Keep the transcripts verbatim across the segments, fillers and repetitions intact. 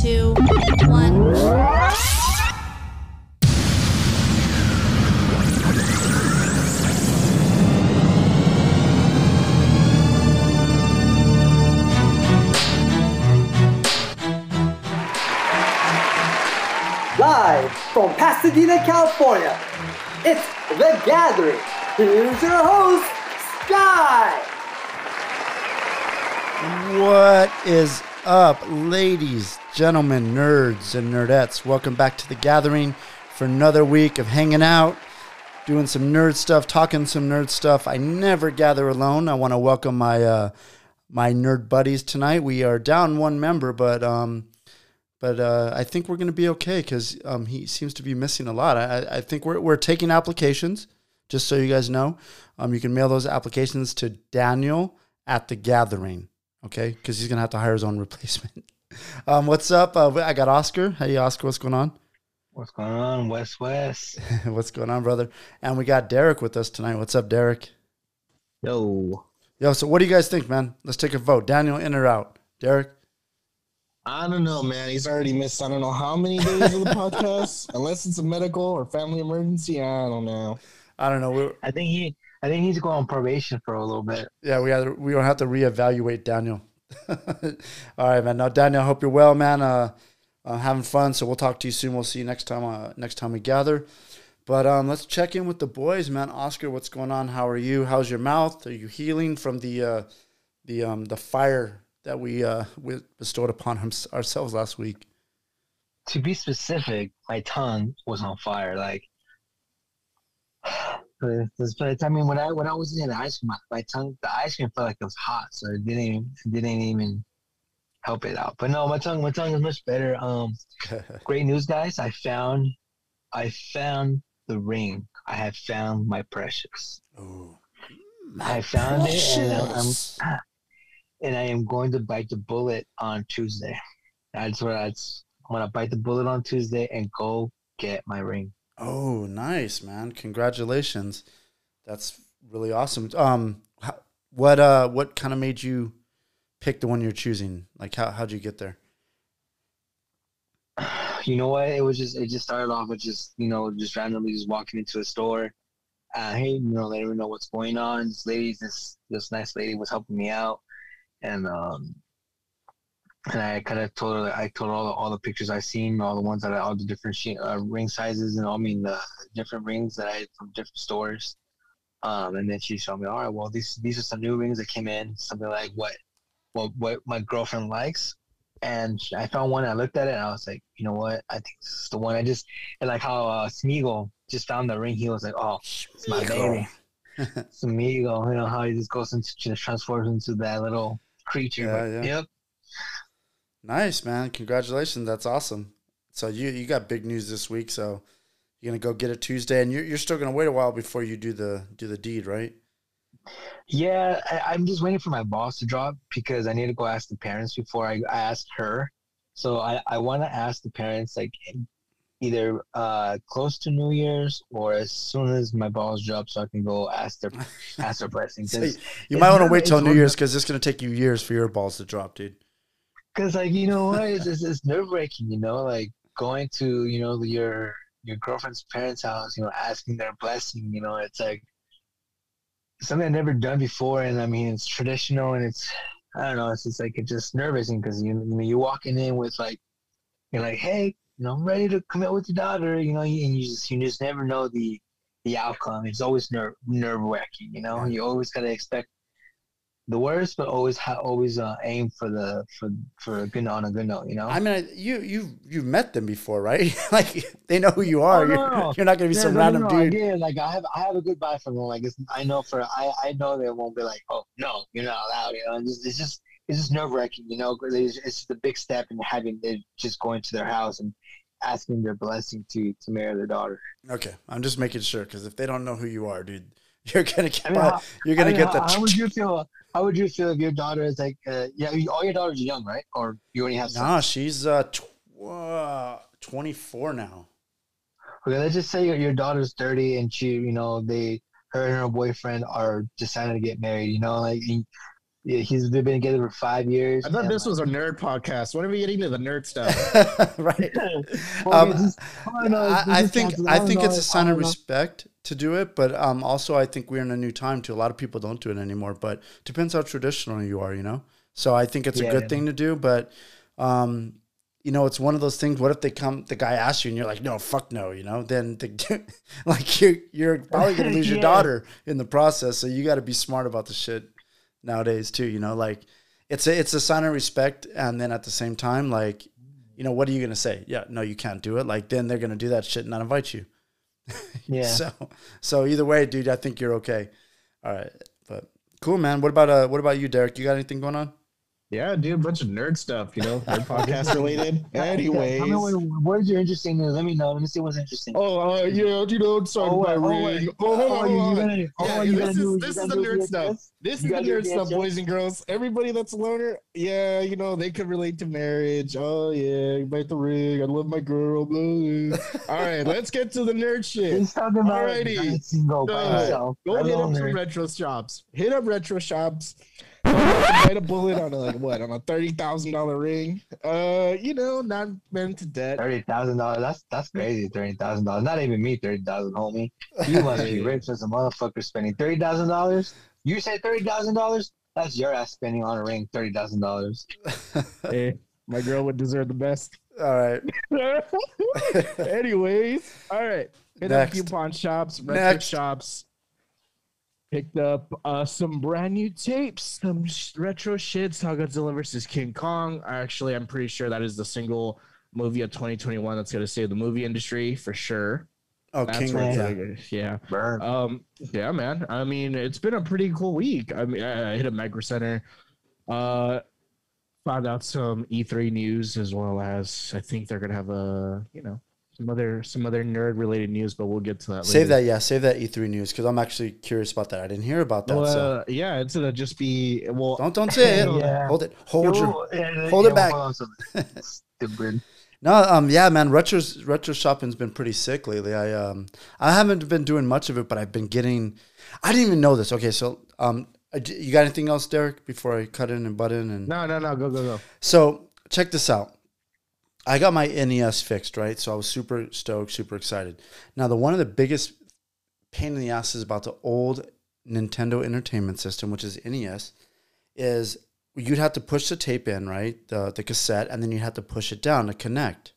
two, one. Live from Pasadena, California, it's The Gathering. Here's your host, Sky. What is up, ladies, gentlemen, nerds, and nerdettes? Welcome back to The Gathering for another week of hanging out, doing some nerd stuff, talking some nerd stuff. I never gather alone. I want to welcome my uh, my nerd buddies tonight. We are down one member, but um, but uh, I think we're going to be okay because um, he seems to be missing a lot. I, I think we're we're taking applications, just so you guys know. Um, you can mail those applications to Daniel at The Gathering. Okay, because he's going to have to hire his own replacement. um, what's up? Uh, I got Oscar. Hey, Oscar, what's going on? What's going on, West West? What's going on, brother? And we got Derek with us tonight. What's up, Derek? Yo. Yo, so what do you guys think, man? Let's take a vote. Daniel, in or out? Derek? I don't know, man. He's already missed I don't know how many days of the podcast. Unless it's a medical or family emergency, I don't know. I don't know. We're, I think he I think he's going on probation for a little bit. yeah, we have, we don't have to reevaluate Daniel. All right, man. Now, Daniel, I hope you're well, man. Uh, uh, having fun. So we'll talk to you soon. We'll see you next time. Uh, next time we gather. But um, let's check in with the boys, man. Oscar, what's going on? How are you? How's your mouth? Are you healing from the uh, the um the fire that we uh we bestowed upon him, ourselves last week? To be specific, my tongue was on fire. Like, but I mean, when I when I was in the ice cream, my, my tongue, the ice cream felt like it was hot, so it didn't even, it didn't even help it out. But no, my tongue, my tongue is much better. Um, great news, guys! I found, I found the ring. I have found my precious. Oh, I found it, and I'm, and I am going to bite the bullet on Tuesday. That's what that's. I'm gonna bite the bullet on Tuesday and go get my ring. Oh, nice, man! Congratulations. That's really awesome. Um, how, what uh, what kind of made you pick the one you're choosing? Like, how how'd you get there? You know what? It was just it just started off with just you know just randomly just walking into a store. Uh, hey, you know, letting me know what's going on. This lady, this this nice lady was helping me out, and um, and I kind of told her I told her all the all the pictures I seen, all the ones that I, all the different she, uh, ring sizes, and all, I mean the different rings that I had from different stores. Um, and then she showed me, all right, well these these are some new rings that came in, something like what what what my girlfriend likes. And I found one. I looked at it, and I was like, you know what? I think this is the one. I just and like how uh, Smeagol just found the ring. He was like, oh, it's my baby, Smeagol. You know how he just goes into just transforms into that little creature. Yeah, but, yeah. Yep. Nice, man. Congratulations. That's awesome. So you you got big news this week. So you're gonna go get it Tuesday, and you're you're still gonna wait a while before you do the do the deed, right? Yeah, I, I'm just waiting for my boss to drop because I need to go ask the parents before I, I ask her. So I, I want to ask the parents like either uh, close to New Year's or as soon as my boss drops, so I can go ask their ask their blessing. So you you might want to wait till New Year's because it's gonna take you years for your balls to drop, dude. Because like you know what, it's, it's, it's nerve wracking. You know, like going to you know your your girlfriend's parents' house, you know, asking their blessing. You know, it's like something I've never done before, and I mean it's traditional, and it's I don't know, it's just like it's just nervous because you you know you're walking in with like you're like, hey, you know, I'm ready to commit with your daughter, you know, and you just you just never know the the outcome. It's always nerve nerve wracking, you know. You always gotta expect the worst, but always ha- always uh, aim for the for for a good on a good note, you know. I mean, you you you've met them before, right? Like they know who you are. Oh, no, you're, no. you're not gonna be Yeah, some no, random no, no, dude. Yeah, like I have I have a good vibe from them. Like it's, I know for I I know they won't be like, oh no, you're not allowed. You know, it's just it's just, it's just nerve wracking. You know, 'cause it's, it's the big step in having it just going to their house and asking their blessing to to marry their daughter. Okay, I'm just making sure because if they don't know who you are, dude, you're gonna get I mean, by, how, you're gonna I mean, get how, the. How would you feel? How would you feel if your daughter is like, uh, yeah, all your daughters are young, right? Or you already have sons? Nah, she's uh, tw- uh twenty-four now. Okay, let's just say your, your daughter's thirty and she, you know, they, her and her boyfriend are deciding to get married, you know, like, Yeah, he's they've been together for five years. I thought and, this like, was a nerd podcast. When are we getting to the nerd stuff? Right. well, Um, it's just- I don't know, I, it's I just think canceled. I don't think know, it's a I sign don't of know. respect to do it, but um, also I think we're in a new time too. A lot of people don't do it anymore, but depends how traditional you are, you know. So I think it's a Yeah, good yeah. thing to do, but um, you know, it's one of those things. What if they come, the guy asks you, and you're like, no, fuck no, you know? Then the, like you're you're probably gonna lose your Yeah. daughter in the process. So you got to be smart about the shit nowadays too. You know, like it's a it's a sign of respect, and then at the same time, like, you know, what are you gonna say? Yeah, no, you can't do it. Like then they're gonna do that shit and not invite you. Yeah. So so either way, dude, I think you're okay. All right, but cool, man. What about uh what about you, Derek? You got anything going on? Yeah, dude, a bunch of nerd stuff, you know, nerd podcast related. Anyways. Tell me what, what is your interesting news? Let me know. Let me see what's interesting. Oh, uh, yeah, you know, sorry, Oh, my wait, oh, ring. wait. Oh, hold on, Oh, hold you on. gonna- Yeah, oh, you this gonna is do- this you is gonna the do nerd V H stuff. S? This You is the gotta do nerd stuff, V H S? boys and girls. Everybody that's a loner, yeah, you know, they can relate to marriage. Oh yeah, you bite the ring. I love my girl. Blah, blah. All right, let's get to the nerd shit. He's talking about Alrighty. a single by So, himself. Go hit up alone some there. retro shops. Hit up retro shops. Tell them to bite a bullet on a like what on a thirty thousand dollar ring. Uh, you know, not meant to debt. Thirty thousand dollars. That's that's crazy. Thirty thousand dollars. Not even me. Thirty thousand, homie. You must be rich as a motherfucker spending thirty thousand dollars. You say thirty thousand dollars. That's your ass spending on a ring thirty thousand dollars. Hey, my girl would deserve the best. All right. Anyways, all right. Hit Next. up coupon shops, retro Next. shops. Picked up uh, some brand new tapes, some sh- retro shit. Saw Godzilla versus King Kong. Actually, I'm pretty sure that is the single movie of twenty twenty-one that's going to save the movie industry for sure. Oh, That's King where it's yeah. like, yeah. Burn. Um, yeah, man. I mean, it's been a pretty cool week. I mean, I I hit a Micro Center. Uh, found out some E three news as well as I think they're gonna have a you know some other some other nerd related news, but we'll get to that. Save later. that, yeah. Save that E three news because I'm actually curious about that. I didn't hear about that. Well, so uh, yeah, it's gonna just be well. don't don't say it. Yeah. Hold it. Hold your. Yeah, hold yeah, it back. hold on, something. Stupid. No, um, yeah, man. Retro retro shopping's been pretty sick lately. I um, I haven't been doing much of it, but I've been getting. I didn't even know this. Okay, so um, I j- you got anything else, Derek? Before I cut in and butt in and. No, no, no. Go, go, go. So check this out. I got my N E S fixed, right? So I was super stoked, super excited. Now, the one of the biggest pain in the asses about the old Nintendo Entertainment System, which is N E S, is you'd have to push the tape in, right? The the cassette, and then you have to push it down to connect.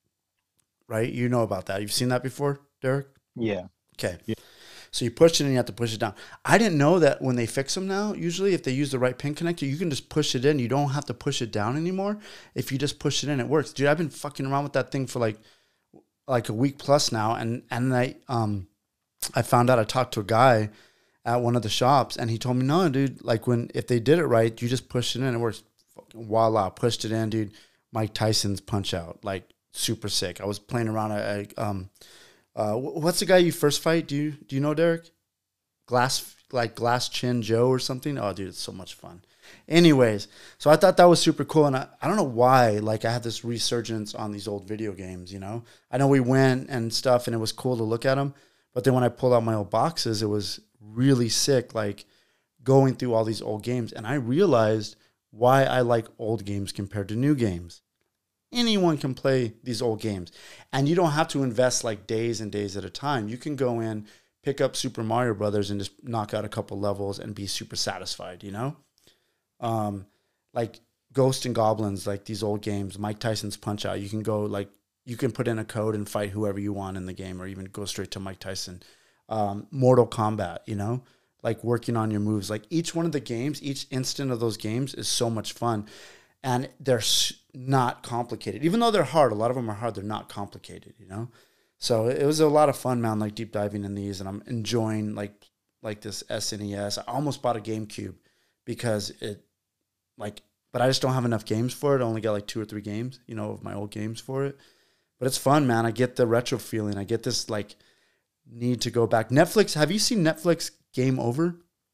Right? You know about that. You've seen that before, Derek? Yeah. Okay. So you push it and you have to push it down. I didn't know that when they fix them now, usually if they use the right pin connector, you can just push it in. You don't have to push it down anymore. If you just push it in, it works. Dude, I've been fucking around with that thing for like like a week plus now. And and I um I found out I talked to a guy at one of the shops and he told me, no, dude, like when if they did it right, you just push it in, it works. Fucking voila, pushed it in, dude. Mike Tyson's punch out. Like super sick. I was playing around a, a um Uh, what's the guy you first fight? Do you do you know Derek? Glass like Glass Chin Joe or something? Oh, dude, it's so much fun. Anyways, so I thought that was super cool, and I, I don't know why. Like I had this resurgence on these old video games. You know, I know we went and stuff, and it was cool to look at them. But then when I pulled out my old boxes, it was really sick. Like going through all these old games, and I realized why I like old games compared to new games. Anyone can play these old games, and you don't have to invest like days and days at a time. You can go in, pick up Super Mario Brothers, and just knock out a couple levels and be super satisfied. You know, um, like Ghost and Goblins, like these old games. Mike Tyson's Punch Out. You can go like you can put in a code and fight whoever you want in the game, or even go straight to Mike Tyson. Um, Mortal Kombat. You know, like working on your moves. Like each one of the games, each instant of those games is so much fun. And they're not complicated. Even though they're hard, a lot of them are hard, they're not complicated, you know? So it was a lot of fun, man, like deep diving in these. And I'm enjoying like like this S N E S. I almost bought a GameCube because it, like, but I just don't have enough games for it. I only got like two or three games, you know, of my old games for it. But it's fun, man. I get the retro feeling. I get this, like, need to go back. Netflix, have you seen Netflix Game Over?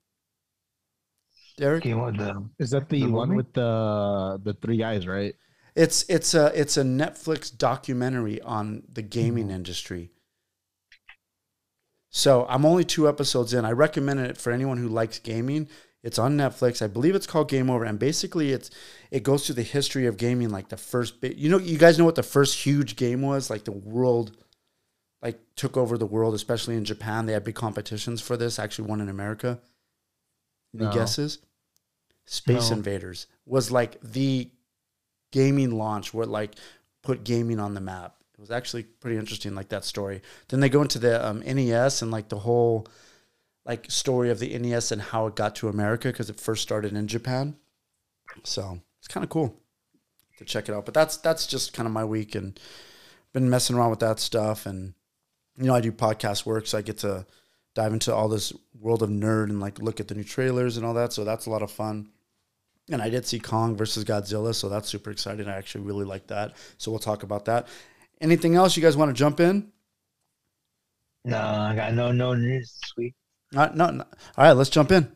Derek? Game with the Is that the, The one movie? with the the three guys, right? It's it's a it's a Netflix documentary on the gaming industry. So I'm only two episodes in. I recommend it for anyone who likes gaming. It's on Netflix. I believe it's called Game Over. And basically it's it goes through the history of gaming, like the first bit. You know, you guys know what the first huge game was? Like the world, like took over the world, especially in Japan. They had big competitions for this. Actually, one in America. Any No. guesses? Space No. Invaders was like the gaming launch where like put gaming on the map. It was actually pretty interesting, like that story. Then they go into the um, N E S and like the whole like story of the N E S and how it got to America because it first started in Japan. So it's kind of cool to check it out. But that's that's just kind of my week and been messing around with that stuff. And you know, I do podcast work, so I get to dive into all this world of nerd and like look at the new trailers and all that. So that's a lot of fun. And I did see Kong versus Godzilla, so that's super exciting. I actually really like that. So we'll talk about that. Anything else you guys want to jump in? No, I got no no news this week. Uh, no, no. All right, let's jump in.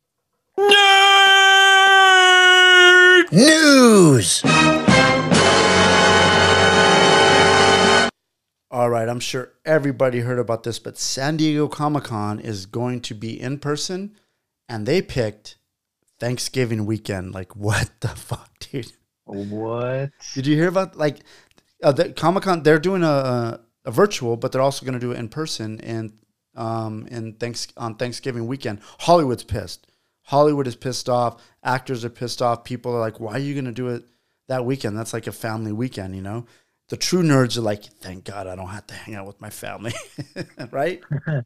News. All right, I'm sure everybody heard about this, but San Diego Comic-Con is going to be in person, and they picked Thanksgiving weekend. Like, what the fuck, dude? What? Did you hear about, like, uh, the Comic-Con, they're doing a, a, a virtual, but they're also going to do it in person and um, in thanks on Thanksgiving weekend. Hollywood's pissed. Hollywood is pissed off. Actors are pissed off. People are like, why are you going to do it that weekend? That's like a family weekend, you know? The true nerds are like, thank God I don't have to hang out with my family, right?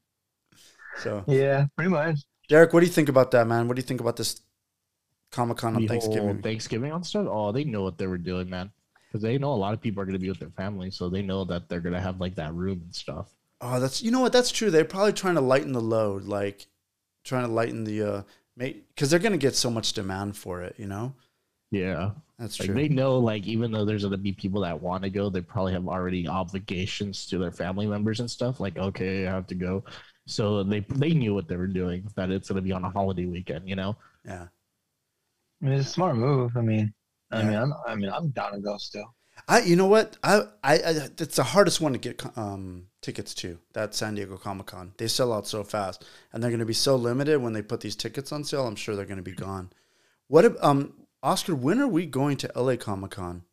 So, Yeah, pretty much. Derek, what do you think about that, man? What do you think about this Comic-Con on The whole Thanksgiving? Thanksgiving on stuff. Oh, they know what they were doing, man. Because they know a lot of people are going to be with their family, so they know that they're going to have like that room and stuff. Oh, that's, you know what? That's true. They're probably trying to lighten the load, like trying to lighten the, uh, because they're going to get so much demand for it, you know? Yeah. That's Like true. they know, like even though there's gonna be people that want to go, they probably have already obligations to their family members and stuff. Like, okay, I have to go. So they they knew what they were doing. That it's gonna be on a holiday weekend, you know. Yeah. I mean, it's a smart move. I mean, I Yeah. mean, I'm, I mean, I'm down to go still. I, you know what? I, I, I, it's the hardest one to get um, tickets to. That San Diego Comic Con. They sell out so fast, and they're going to be so limited when they put these tickets on sale. I'm sure they're going to be gone. What, if, um, Oscar? When are we going to L A Comic Con?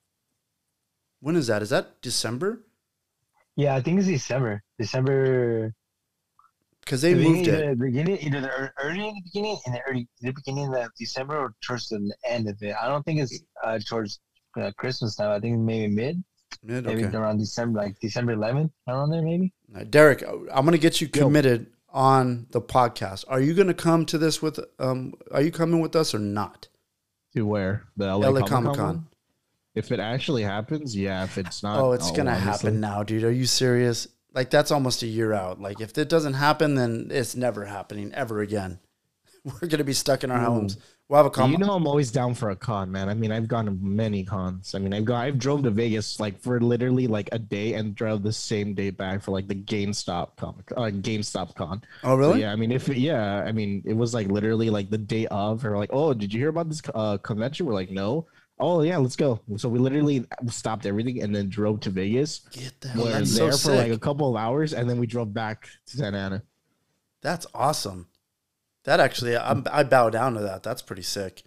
When is that? Is that December? Yeah, I think it's December. December. Because they the moved beginning- it. either the beginning, either the ear- early in the beginning, in the early, the beginning of December, or towards the end of it. I don't think it's uh, towards uh, Christmas time. I think maybe mid, Mid? maybe Okay. around December, like December eleventh, around there, maybe. Uh, Derek, I'm going to get you committed on the podcast. Are you going to come to this with? Um, are you coming with us or not? To where the L A, L A Comic-Con Comic-Con. one? If it actually happens, yeah. If it's not, Oh, it's I'll gonna obviously- happen now, dude. Are you serious? Like that's almost a year out. Like if it doesn't happen, then it's never happening ever again. We're gonna be stuck in our homes. We'll have a You com- know, I'm always down for a con, man. I mean, I've gone to many cons. I mean, I've gone, I've drove to Vegas like for literally like a day and drove the same day back for like the GameStop comic, uh, GameStop con. Oh, really? So, yeah, I mean, if yeah, I mean, it was like literally like the day of, or like, oh, did you hear about this uh, convention? We're like, no. Oh yeah, let's go. So we literally stopped everything and then drove to Vegas. Get the hell. We're That's there so for like sick. a couple of hours, and then we drove back to Santa Ana. That's awesome. That actually, I'm, I bow down to that. That's pretty sick.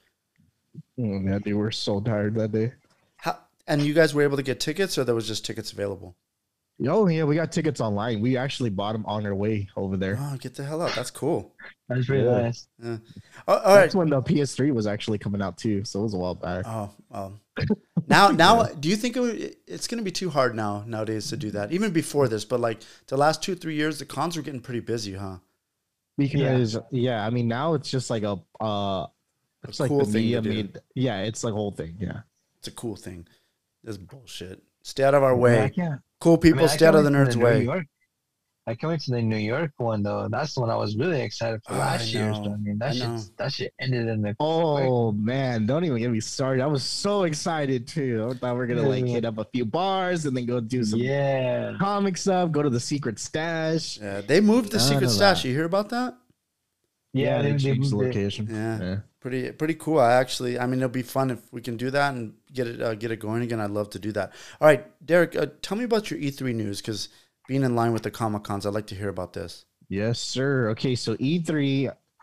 Oh man, they were so tired that day. How, and you guys were able to get tickets, or there was just tickets available? Oh yeah, we got tickets online. We actually bought them on our way over there. Oh, get the hell out. That's cool. That's pretty Yeah. nice. Yeah. Oh, all right. That's when the P S three was actually coming out too, so it was a while back. Oh, um, now, now, do you think it would, it's going to be too hard now nowadays to do that? Even before this, but like the last two, three years, the cons were getting pretty busy, huh? Because yeah. I mean now it's just like a uh, it's like cool the thing to media do. made. Yeah, it's like a whole thing. Yeah. It's a cool thing. This is bullshit. Stay out of our way. I can't- Cool I people, mean, I stay out can't of the wait for nerd's New way. York. I can't wait to the New York one though. That's the one I was really excited for Oh, last I year. know. So, I mean, I that know. shit, that shit ended in the. Oh man, don't even get me started. I was so excited too. I thought we are gonna like Yeah. hit up a few bars and then go do some Yeah. comic stuff. Go to the secret stash. Yeah, they moved the None secret of stash. that. You hear about that? Yeah, they, they, they changed the moved it. location. Yeah. yeah. Pretty, pretty cool. I actually, I mean, it'll be fun if we can do that and get it, uh, get it going again. I'd love to do that. All right, Derek, uh, tell me about your E three news because being in line with the Comic Cons, I'd like to hear about this. Yes, sir. Okay, so E three,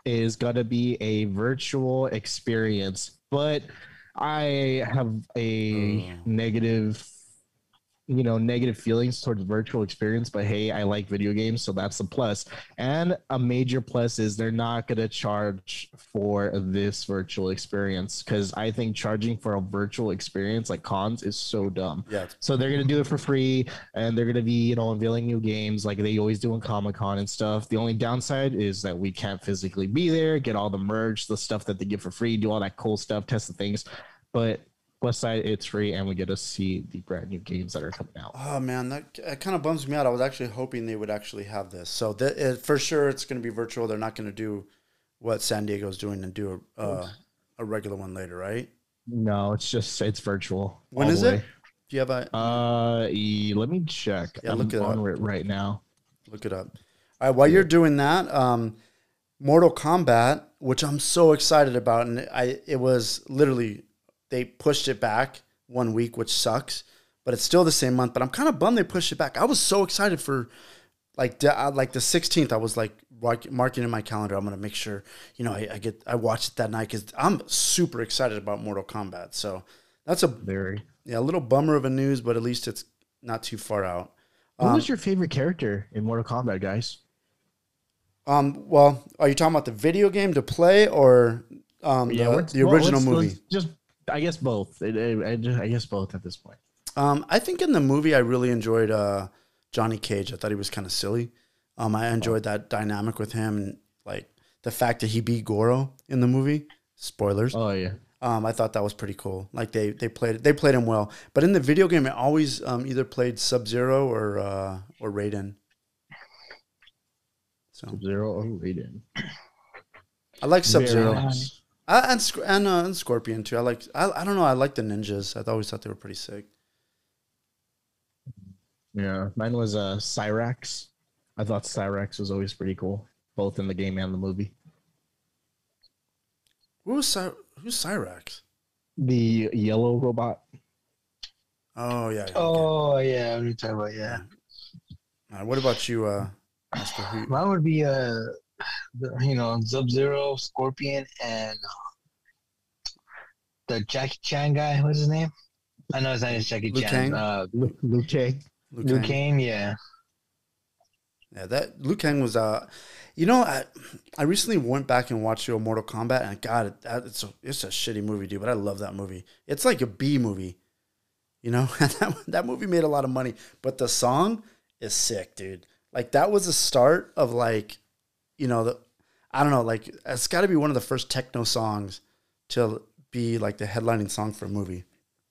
is gonna be a virtual experience, but I have a Oh. negative, you know, negative feelings towards virtual experience, but hey, I like video games, so that's a plus. And a major plus is they're not going to charge for this virtual experience because I think charging for a virtual experience like cons is so dumb. Yeah. So they're going to do it for free and they're going to be, you know, unveiling new games like they always do in Comic-Con and stuff. The only downside is that we can't physically be there, get all the merch, the stuff that they give for free, do all that cool stuff, test the things. But plus side, it's free, and we get to see the brand new games that are coming out. Oh man, that, that kind of bums me out. I was actually hoping they would actually have this. So th- it, for sure, it's going to be virtual. They're not going to do what San Diego's doing and do a uh, a regular one later, right? No, it's just it's virtual. When all is the it? way. Do you have a Uh, e- let me check. Yeah, I'm look it on up. it right now. look it up? All right, while you're doing that, um, Mortal Kombat, which I'm so excited about, and I it was literally they pushed it back one week, which sucks, but it's still the same month. But I'm kind of bummed they pushed it back. I was so excited for like the, uh, like the sixteenth. I was like mark, marking in my calendar. I'm gonna make sure you know I, I get I watch it that night because I'm super excited about Mortal Kombat. So that's a Very. yeah a little bummer of a news, but at least it's not too far out. Who Um, was your favorite character in Mortal Kombat, guys? um, well, are you talking about the video game to play or um, the, let's- the well, original let's- movie? let's Just, I guess both. It, it, I, just, I guess both at this point. Um, I think in the movie I really enjoyed uh, Johnny Cage. I thought he was kind of silly. Um, I enjoyed that dynamic with him and like the fact that he beat Goro in the movie. Spoilers. Oh yeah. Um, I thought that was pretty cool. Like they they played they played him well. But in the video game, it always um, either played Sub Zero or uh, or Raiden. So Zero or Raiden. I like Sub Zero. Very nice. Uh, and Sc- and, uh, and Scorpion too. I like. I, I don't know. I like the ninjas. I always thought they were pretty sick. Yeah, mine was uh Cyrax. I thought Cyrax was always pretty cool, both in the game and the movie. Who's Cy- Who's Cyrax? The yellow robot. Oh yeah. yeah, okay. Oh yeah, what are you talking about? Yeah, All right, what about you, uh, Master? Who? mine would be uh, the, you know, Sub Zero, Scorpion, and uh, the Jackie Chan guy. What's his name? I know his name is Jackie Liu Chan. Kang? Uh, Luke, Luke Cage. Liu Liu Kang. Kang. Yeah. Yeah, that Liu Kang was. Uh, you know, I I recently went back and watched your Mortal Kombat, and God, it, that- it's a it's a shitty movie, dude. But I love that movie. It's like a B movie. You know, that that movie made a lot of money, but the song is sick, dude. Like that was the start of like, you know, the I don't know, like it's got to be one of the first techno songs to be like the headlining song for a movie.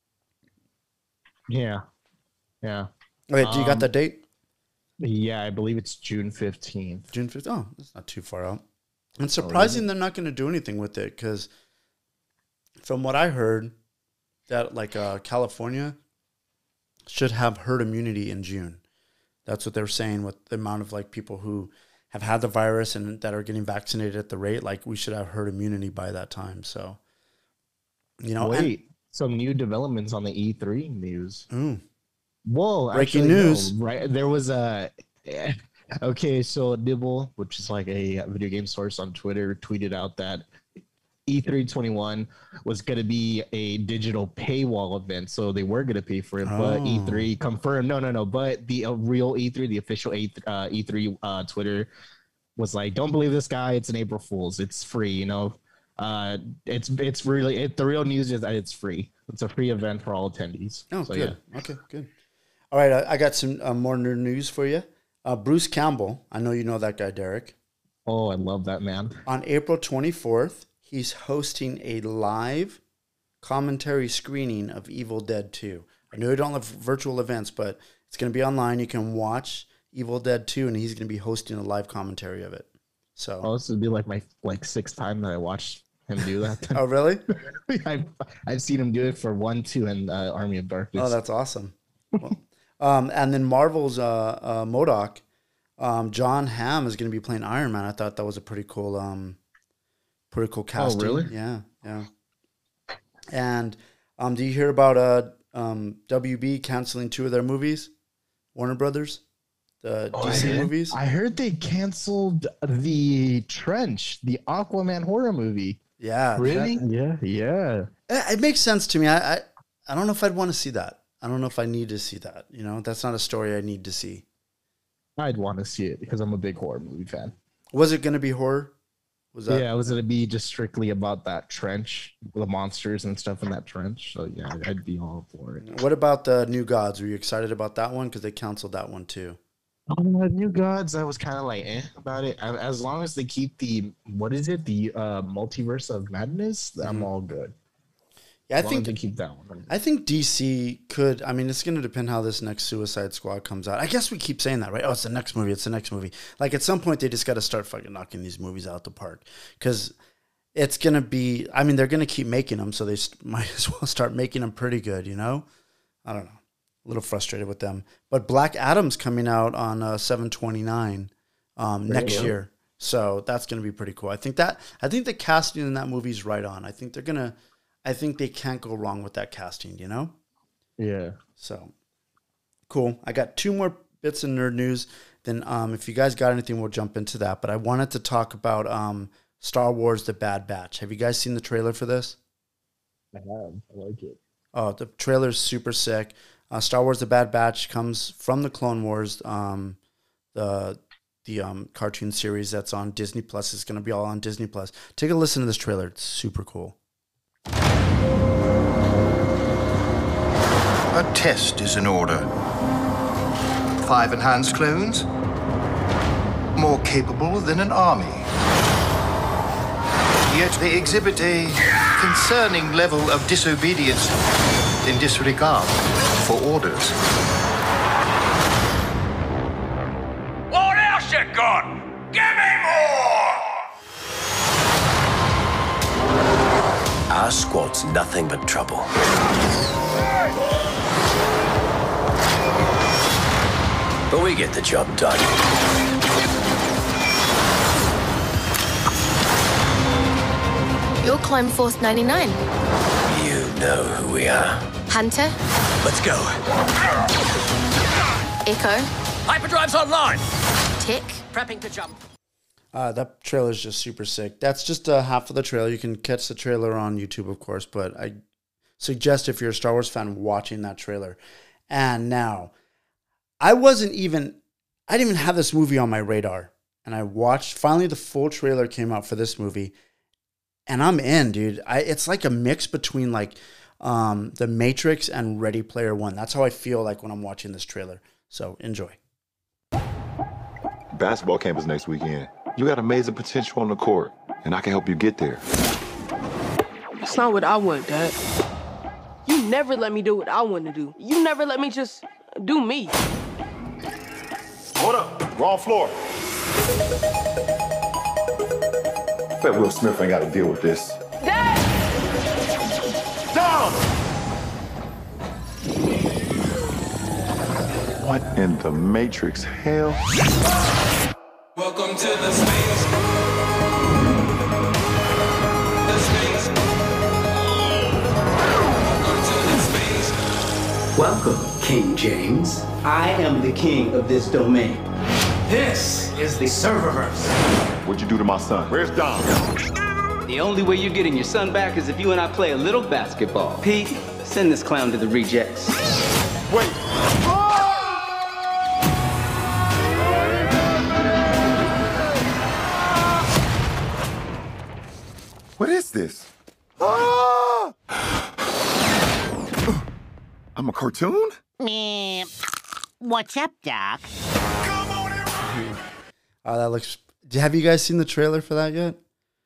Yeah, yeah, Okay, do you got Um, the date? yeah. I believe it's June fifteenth. June fifth. Oh, that's not too far out. And surprising they're not going to do anything with it because from what I heard, that like uh, California should have herd immunity in June. That's what they're saying with the amount of like people who have had the virus and that are getting vaccinated at the rate. Like we should have herd immunity by that time. So, you know, Wait, some new developments on the E three news. and, ooh, Whoa! Breaking actually, no, news. right? There was a. Okay, so Nibble, which is like a video game source on Twitter, tweeted out that E three twenty-one was going to be a digital paywall event, so they were going to pay for it. But Oh. E three confirmed, no, no, no. But the uh, real E three, the official E- uh, E three uh, Twitter, was like, "Don't believe this guy. It's an April Fool's. It's free. You know, uh, it's it's really it, the real news is that it's free. It's a free event for all attendees. oh, so, good. Okay, good. All right, I, I got some uh, more nerd news for you. Uh, Bruce Campbell, I know you know that guy, Derek. Oh, I love that man. On April twenty-fourth, he's hosting a live commentary screening of Evil Dead two. I know you don't have virtual events, but it's going to be online. You can watch Evil Dead two, and he's going to be hosting a live commentary of it. So, Oh, this would be like my like sixth time that I watched him do that. oh, really? I've I've seen him do it for one, two, and uh, Army of Darkness. Oh, that's awesome. Well, um, and then Marvel's uh, uh, M O D O K, um, John Hamm is going to be playing Iron Man. I thought that was a pretty cool, um, pretty cool casting. really? Yeah, yeah. And um, do you hear about uh, um, W B canceling two of their movies, Warner Brothers? the Oh, D C yeah? movies. I heard they canceled the Trench, the Aquaman horror movie. Yeah, Really? that- Yeah, yeah. it, it makes sense to me. I, I I don't know if I'd want to see that. I don't know if I need to see that. You know, that's not a story I need to see. I'd want to see it because I'm a big horror movie fan. Was it going to be horror? Was that? Yeah, it was gonna be just strictly about that trench, the monsters and stuff in that trench. So yeah, I'd be all for it. What about the New Gods? Were you excited about that one? Because they canceled that one too. Uh, New Gods, I was kind of like eh about it. I- As long as they keep the what is it, the uh, multiverse of madness, I'm Mhm. all good. Yeah, I As long think as they keep that one. I think D C could. I mean, it's going to depend how this next Suicide Squad comes out. I guess we keep saying that, right? Oh, it's the next movie. It's the next movie. Like at some point, they just got to start fucking knocking these movies out the park because it's going to be. I mean, they're going to keep making them, so they st- might as well start making them pretty good. You know, I don't know. A little frustrated with them, but Black Adam's coming out on uh, seven twenty-nine um, next cool. year, so that's going to be pretty cool. I think that I think the casting in that movie is right on. I think they're gonna. I think they can't go wrong with that casting, you know? Yeah. So, cool. I got two more bits of nerd news. Then um, if you guys got anything, we'll jump into that. But I wanted to talk about um, Star Wars The Bad Batch. Have you guys seen the trailer for this? I have. I like it. Oh, the trailer's super sick. Uh, Star Wars The Bad Batch comes from the Clone Wars, um, the the um, cartoon series that's on Disney Plus. It's going to be all on Disney Plus. Take a listen to this trailer. It's super cool. A test is in order. Five enhanced clones? More capable than an army. Yet they exhibit a concerning level of disobedience and disregard for orders. What else you got? Give me more! Our squad's nothing but trouble. But we get the job done. You're Clone Force ninety-nine. You know who we are. Hunter, Let's go. Echo, Hyperdrive's online! Tick. Prepping to jump. Uh, that trailer is just super sick. That's just uh, half of the trailer. You can catch the trailer on YouTube, of course, but I suggest if you're a Star Wars fan watching that trailer. And now, I wasn't even, I didn't even have this movie on my radar. And I watched, finally the full trailer came out for this movie. And I'm in, dude. I, it's like a mix between like um, The Matrix and Ready Player One. That's how I feel like when I'm watching this trailer. So enjoy. Basketball camp is next weekend. You got amazing potential on the court, and I can help you get there. That's not what I want, Dad. You never let me do what I want to do. You never let me just do me. Hold up. Wrong floor. Bet Will Smith ain't got to deal with this. Dad! Down! What in the Matrix hell? Welcome to the space. The space. Welcome to the space. Welcome, King James. I am the king of this domain. This is the serververse. What'd you do to my son? Where's Dom? The only way you're getting your son back is if you and I play a little basketball. Pete, send this clown to the rejects. Wait. What is this? Ah! I'm a cartoon? Meh. What's up, Doc? Oh, that looks. Have you guys seen the trailer for that yet?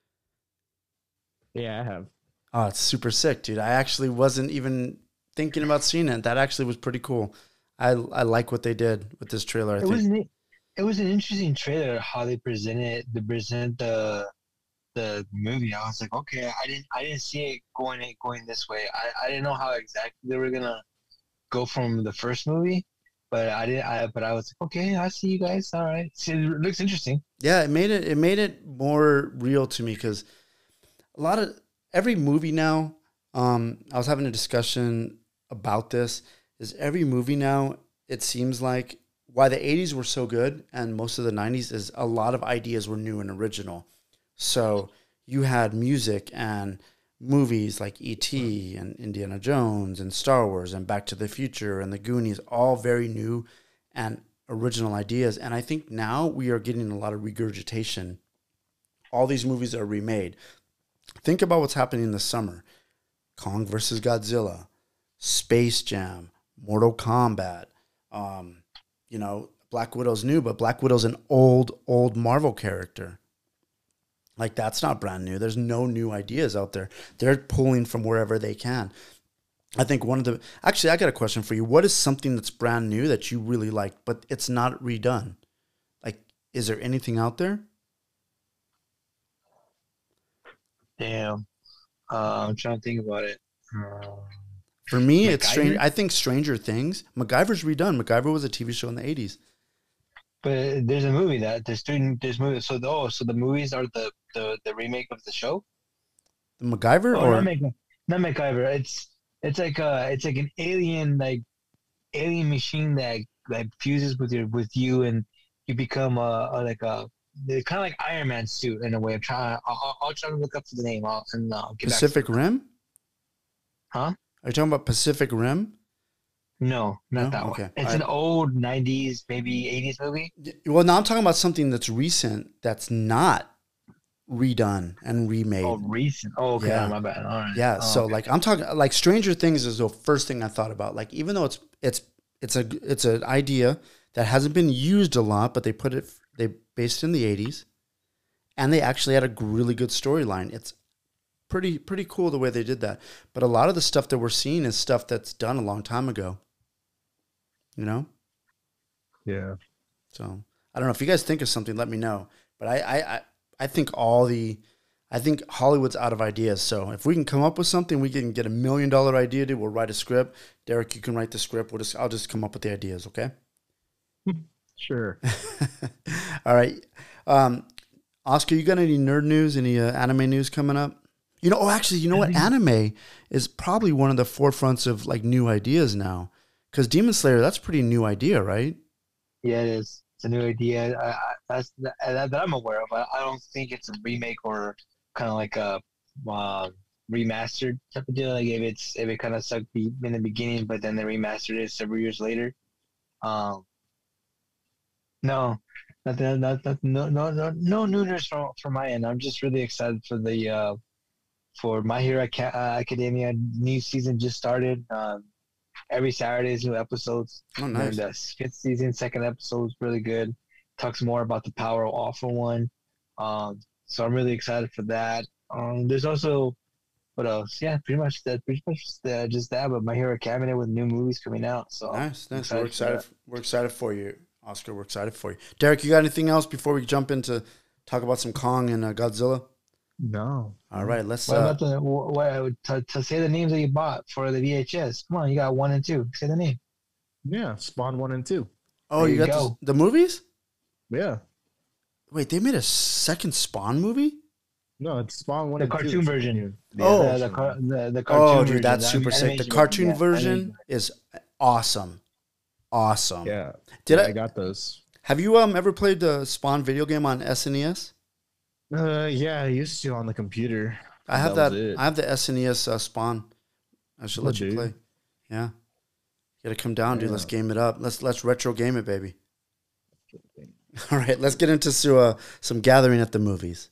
Yeah, I have. Oh, it's super sick, dude. I actually wasn't even thinking about seeing it. That actually was pretty cool. I I like what they did with this trailer. I It think. was an, it was an interesting trailer how they presented they present the the movie. I was like, okay, I didn't I didn't see it going going this way. I, I didn't know how exactly they were gonna go from the first movie, but I did. I but I was like, okay, I see you guys. All right, see, it looks interesting. Yeah, it made it. It made it more real to me because a lot of every movie now. Um, I was having a discussion about this. Is every movie now? It seems like why the eighties were so good and most of the nineties is a lot of ideas were new and original. So you had music and movies like E T and Indiana Jones and Star Wars and Back to the Future and the Goonies, all very new and original ideas. And I think now we are getting a lot of regurgitation. All these movies are remade. Think about what's happening this summer. Kong versus Godzilla, Space Jam, Mortal Kombat. Um, you know, Black Widow's new, but Black Widow's an old, old Marvel character. Like, that's not brand new. There's no new ideas out there. They're pulling from wherever they can. I think one of the... Actually, I got a question for you. What is something that's brand new that you really liked, but it's not redone? Like, is there anything out there? Damn. Uh, I'm trying to think about it. Uh, For me, MacGyver? it's strange. I think Stranger Things. MacGyver's redone. MacGyver was a T V show in the eighties. But there's a movie that there's student there's movies. So the, oh, so the movies are the, the, the remake of the show. The MacGyver, Oh, or not, Mac, not MacGyver. It's it's like uh it's like an alien like alien machine that like fuses with your with you and you become a, a like a kind of like Iron Man suit in a way. I'm trying. I'll, I'll try to look up for the name. I'll, and uh, get Pacific back to Rim? Huh? Are you talking about Pacific Rim? No, not No? that Okay. one. It's I- an old nineties, maybe eighties movie. Well, now I'm talking about something that's recent that's not redone and remade. Oh, recent. Oh, okay. Yeah. My bad. All right. Yeah, Oh, so okay. like I'm talking like Stranger Things is the first thing I thought about. Like even though it's it's it's a it's an idea that hasn't been used a lot, but they put it they based it in the eighties, and they actually had a really good storyline. It's pretty pretty cool the way they did that. But a lot of the stuff that we're seeing is stuff that's done a long time ago. You know? Yeah. So I don't know if you guys think of something, let me know. But I I I, I think all the I think Hollywood's out of ideas. So if we can come up with something, we can get a million dollar idea to, we'll write a script. Derek, you can write the script. We'll just I'll just come up with the ideas, okay? Sure. All right. Um, Oscar, you got any nerd news, any uh, anime news coming up? You know, oh, actually, you know what? Anime is probably one of the forefronts of like new ideas now. Because Demon Slayer, that's a pretty new idea, right? Yeah, it is. It's a new idea. I, I, that's that, that I'm aware of. I, I don't think it's a remake or kind of like a uh, remastered type of deal. Like if it's if it kind of sucked be- in the beginning, but then they remastered it several years later. Um, no, nothing. Not, not, no, no, no, no new news from from my end. I'm just really excited for the uh, for My Hero Aca- uh, Academia. New season just started. Um, every Saturday is new episodes. Oh, nice. And the fifth season, second episode is really good. Talks more about the power of All for One. Um, so I'm really excited for that. Um, there's also what else? Yeah, pretty much that. Pretty much just, uh, just that. But My Hero Academia with new movies coming out. So Nice, I'm nice. We're for excited. that. We're excited for you, Oscar. We're excited for you. Derek, you got anything else before we jump into talk about some Kong and uh, Godzilla? No. All right, let's. What Uh, about the what, to, to say the names that you bought for the V H S? Come on, you got one and two. Say the name. Yeah, Spawn one and two. oh, there you you got go. the, the movies? Yeah. Wait, they made a second Spawn movie? No, it's Spawn one The and two. cartoon version. Oh. the, the, car, the, the cartoon Oh, version. dude, that's the super sick. The animation cartoon yeah, version animation. is awesome, awesome. Yeah. Did Yeah, I, I got those. Have you um ever played the Spawn video game on S N E S? Uh, yeah, I used to on the computer. I have That that. was it. I have the S N E S uh, Spawn. I should Oh, let you dude. play. Yeah, you gotta come down, dude. Yeah. Let's game it up. Let's let's retro game it, baby. All right, let's get into so, uh, some gathering at the movies.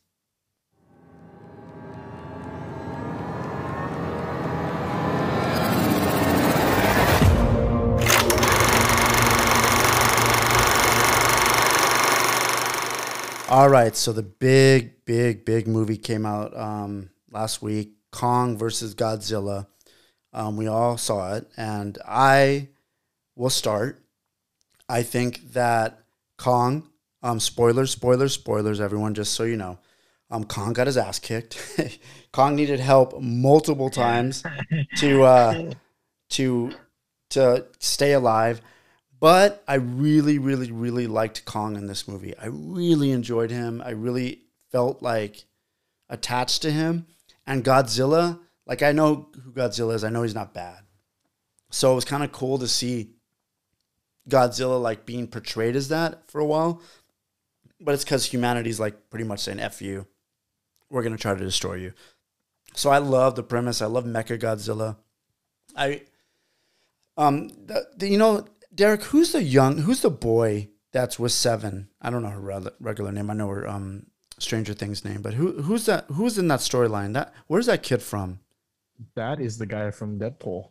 All right, so the big, big, big movie came out um, last week, Kong versus Godzilla. Um, we all saw it, and I will start. I think that Kong, um, spoilers, spoilers, spoilers, everyone, just so you know, um, Kong got his ass kicked. Kong needed help multiple times to uh, to to stay alive. But I really, really, really liked Kong in this movie. I really enjoyed him. I really felt like attached to him. And Godzilla, like I know who Godzilla is. I know he's not bad. So it was kind of cool to see Godzilla like being portrayed as that for a while, but it's because humanity's like pretty much saying "F you," we're gonna try to destroy you. So I love the premise. I love Mecha Godzilla. I, um, the, the, you know, Derek, who's the young, who's the boy that's with Seven? I don't know her re- regular name. I know her um Stranger Things name, but who who's that? Who's in that storyline? That where's that kid from? That is the guy from Deadpool.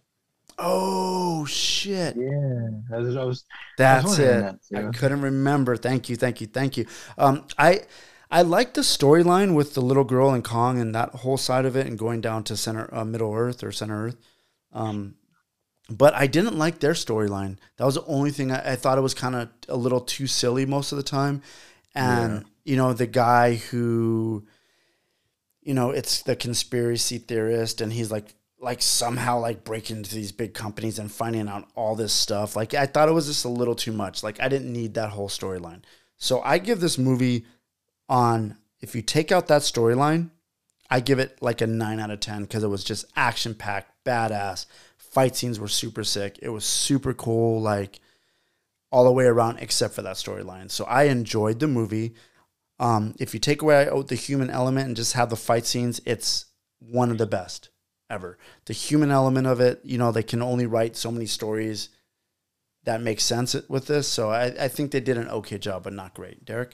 Oh shit! Yeah, I was, I was That's I was wondering it. that, I too. couldn't remember. Thank you, thank you, thank you. Um, I I like the storyline with the little girl and Kong and that whole side of it, and going down to center uh, Middle Earth or Center Earth. Um, but I didn't like their storyline. That was the only thing I, I thought it was kind of a little too silly most of the time. And Yeah. you know, the guy who, you know, it's the conspiracy theorist, and he's like. like somehow like breaking into these big companies and finding out all this stuff. Like I thought it was just a little too much. Like I didn't need that whole storyline. So I give this movie on, if you take out that storyline, I give it like a nine out of ten because it was just action packed, badass. Fight scenes were super sick. It was super cool, like all the way around except for that storyline. So I enjoyed the movie. Um, if you take away the human element and just have the fight scenes, it's one of the best ever. The human element of it, you know, they can only write so many stories that make sense with this. So I, I think they did an okay job, but not great. Derek?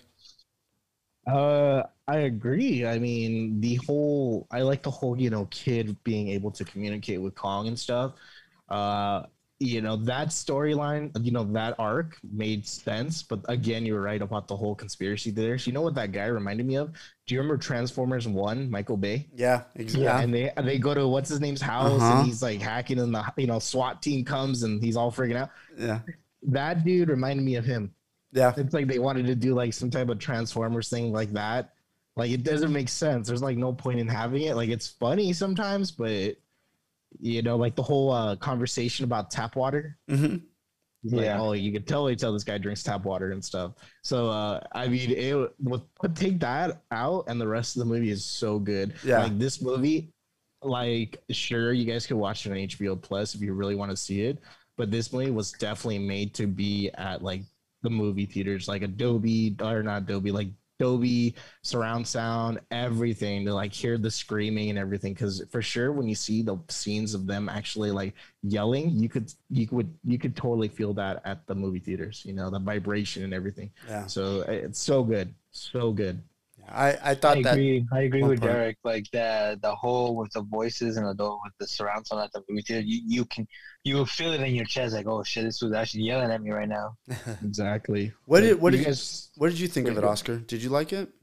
Uh, I agree. I mean, the whole, I like the whole, you know, kid being able to communicate with Kong and stuff. Uh, you know, that storyline, you know, that arc made sense. But again, you're right about the whole conspiracy theories. You know what that guy reminded me of? Do you remember Transformers one, Michael Bay? Yeah, exactly. Yeah, and they they go to what's his name's house, Uh-huh. and he's like hacking, and the you know SWAT team comes, and he's all freaking out. Yeah. That dude reminded me of him. Yeah. It's like they wanted to do like some type of Transformers thing like that. Like it doesn't make sense. There's like no point in having it. Like it's funny sometimes, but you know, like the whole uh, conversation about tap water. Mm-hmm. Like, Yeah. oh, you could totally tell this guy drinks tap water and stuff. So, uh, I mean, it with take that out, and the rest of the movie is so good. Yeah. Like this movie, like sure, you guys could watch it on H B O Plus if you really want to see it, but this movie was definitely made to be at like the movie theaters, like Adobe or not Adobe, like Dolby surround sound, everything to like hear the screaming and everything. Because for sure, when you see the scenes of them actually like yelling, you could you could you could totally feel that at the movie theaters. You know, the vibration and everything. Yeah. So it's so good, so good. I, I thought I that. agree. I agree one with part- Derek. Like the the whole with the voices and the with the surround sound at the movie theater, you, you can you will feel it in your chest. Like, oh shit, this was actually yelling at me right now. Exactly. What did what You did you, guys- what did you think of it, Oscar? Did you like it?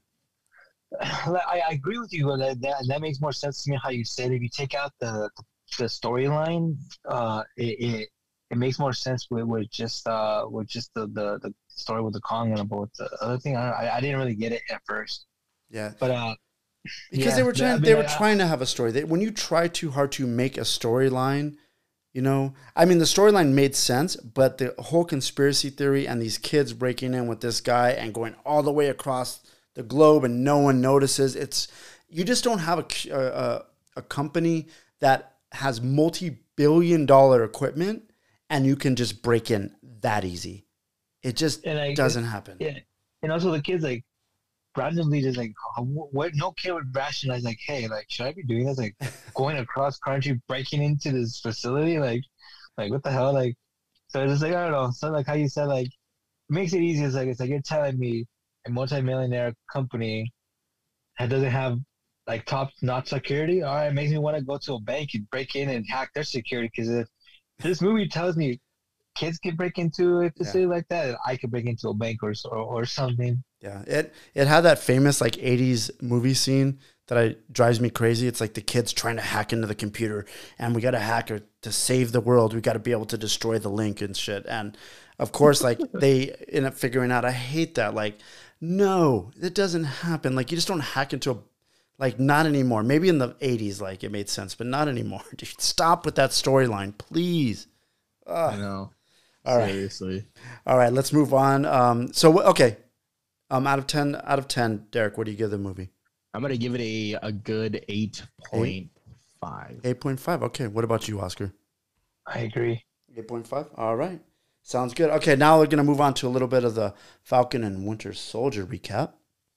I, I agree with you. But that, that that makes more sense to me how you said. If you take out the the storyline, uh, it, it it makes more sense with, with just uh with just the, the the story with the Kong and about the other thing. I I didn't really get it at first. Yeah. But uh, Because yeah, they were yeah, trying, I mean, they were I- trying to have a story. They, when you try too hard to make a storyline, you know, I mean, the storyline made sense, but the whole conspiracy theory and these kids breaking in with this guy and going all the way across the globe and no one notices. It's you just don't have a a, a company that has multi-billion dollar equipment and you can just break in that easy. It just And I- doesn't happen. Yeah, and also the kids like randomly just like what? No kid would rationalize like, hey, like should I be doing this? Like going across country, breaking into this facility, like, like what the hell? Like, so it's just like I don't know. So like how you said, like, it makes it easy. It's like it's like you're telling me a multi-millionaire company that doesn't have like top-notch security. All right, it makes me want to go to a bank and break in and hack their security because if this movie tells me kids can break into a facility like that, I could break into a bank or or, or something. Yeah, it it had that famous like eighties movie scene that I drives me crazy. It's like the kids trying to hack into the computer, and we got a hacker to save the world. We got to be able to destroy the link and shit. And of course, like they end up figuring out. I hate that. Like, no, it doesn't happen. Like you just don't hack into a like not anymore. Maybe in the eighties, like it made sense, but not anymore. Dude, stop with that storyline, please. Ugh. I know. All right. Seriously. All right, let's move on. Um, so okay, um, out of ten, out of ten, Derek, what do you give the movie? I'm gonna give it a a good eight point five. Eight point five. Okay, what about you, Oscar? I agree. Eight point five. All right. Sounds good. Okay, now we're going to move on to a little bit of the Falcon and Winter Soldier recap.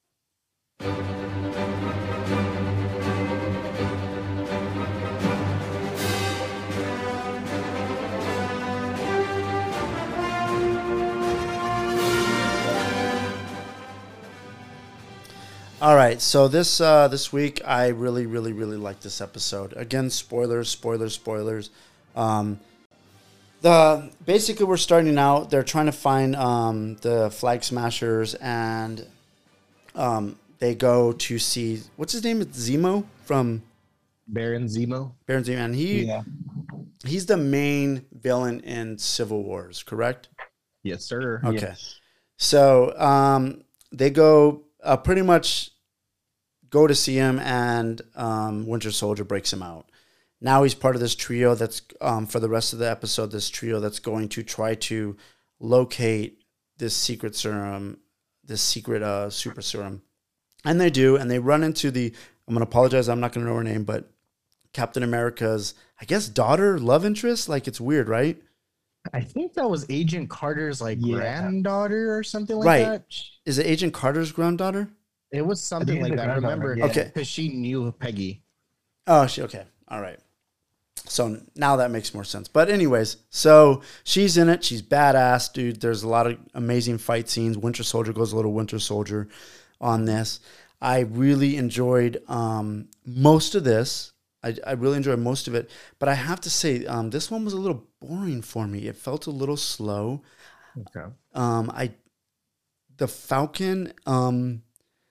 All right, so this uh, this week I really, really, really like this episode. Again, spoilers, spoilers, spoilers. Um, the basically we're starting out. They're trying to find um, the Flag Smashers, and um, they go to see what's his name? It's Zemo from Baron Zemo. Baron Zemo, and he Yeah. he's the main villain in Civil Wars, correct? Yes, sir. Okay, Yes. so um, they go. Uh, pretty much go to see him, and um, Winter Soldier breaks him out. Now he's part of this trio that's, um, for the rest of the episode, this trio that's going to try to locate this secret serum, this secret uh, super serum. And they do, and they run into the, I'm going to apologize, I'm not going to know her name, but Captain America's, I guess, daughter, love interest? Like, it's weird, right? I think that was Agent Carter's like Yeah. granddaughter or something like Right. that. Is it Agent Carter's granddaughter? It was something it's like the that. granddaughter, Remember? yeah. Okay. Because she knew Peggy. Oh, she, okay. All right. So now that makes more sense. But anyways, so she's in it. She's badass, dude. There's a lot of amazing fight scenes. Winter Soldier goes a little Winter Soldier on this. I really enjoyed um, most of this. I, I really enjoyed most of it. But I have to say, um, this one was a little boring for me. It felt a little slow. Okay. Um, I, the Falcon, um,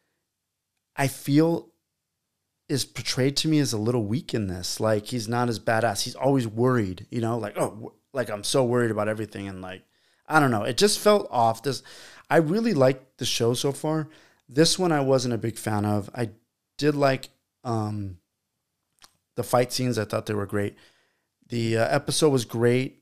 I feel is portrayed to me as a little weak in this. Like, he's not as badass. He's always worried, you know, like, oh, like I'm so worried about everything. And like, I don't know. It just felt off. This, I really liked the show so far. This one I wasn't a big fan of. I did like um, the fight scenes. I thought they were great. The uh, episode was great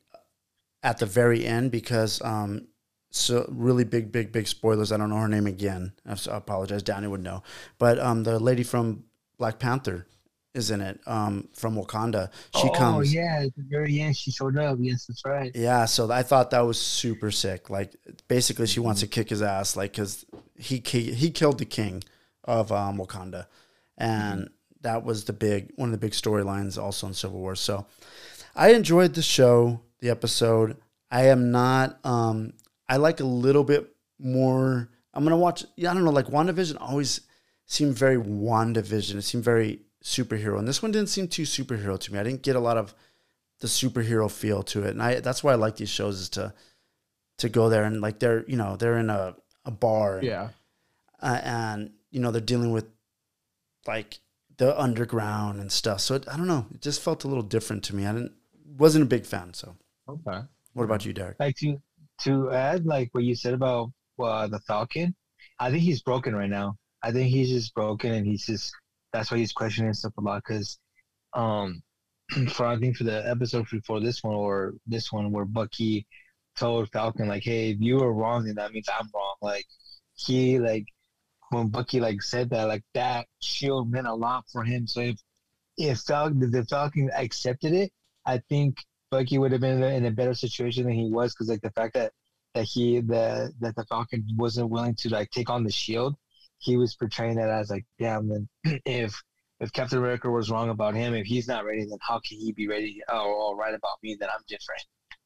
at the very end because um, so really big, big, big spoilers. I don't know her name again. I apologize. Danny would know. But um, the lady from Black Panther is in it, um, from Wakanda. She oh, comes. yeah, at the very end, she showed up. Yes, that's right. Yeah, so I thought that was super sick. Like, basically, she wants to kick his ass, like, because he ki- he killed the king of um, Wakanda, and mm-hmm. that was the big one of the big storylines also in Civil War. So, I enjoyed the show, the episode. I am not. Um, I like a little bit more. I'm gonna watch. Yeah, I don't know. Like, WandaVision always seemed very WandaVision. It seemed very superhero, and this one didn't seem too superhero to me. I didn't get a lot of the superhero feel to it, and I that's why I like these shows, is to to go there and like they're you know they're in a a bar, and, Yeah. uh, and you know they're dealing with like the underground and stuff. So it, I don't know, it just felt a little different to me. I didn't wasn't a big fan. So Okay. what about you, Derek? Like to to add, like what you said about uh, the Falcon, I think he's broken right now. I think he's just broken, and he's just that's why he's questioning stuff a lot. Because, um, for I think for the episode before this one or this one where Bucky told Falcon like, "Hey, if you were wrong, then that means I'm wrong." Like he like when Bucky like said that, like that shield meant a lot for him. So if if Falcon if the Falcon accepted it, I think Bucky would have been in a better situation than he was, because like the fact that that he the that the Falcon wasn't willing to like take on the shield, he was portraying that as like, damn, then if if Captain America was wrong about him, if he's not ready, then how can he be ready or, or right about me that I'm different?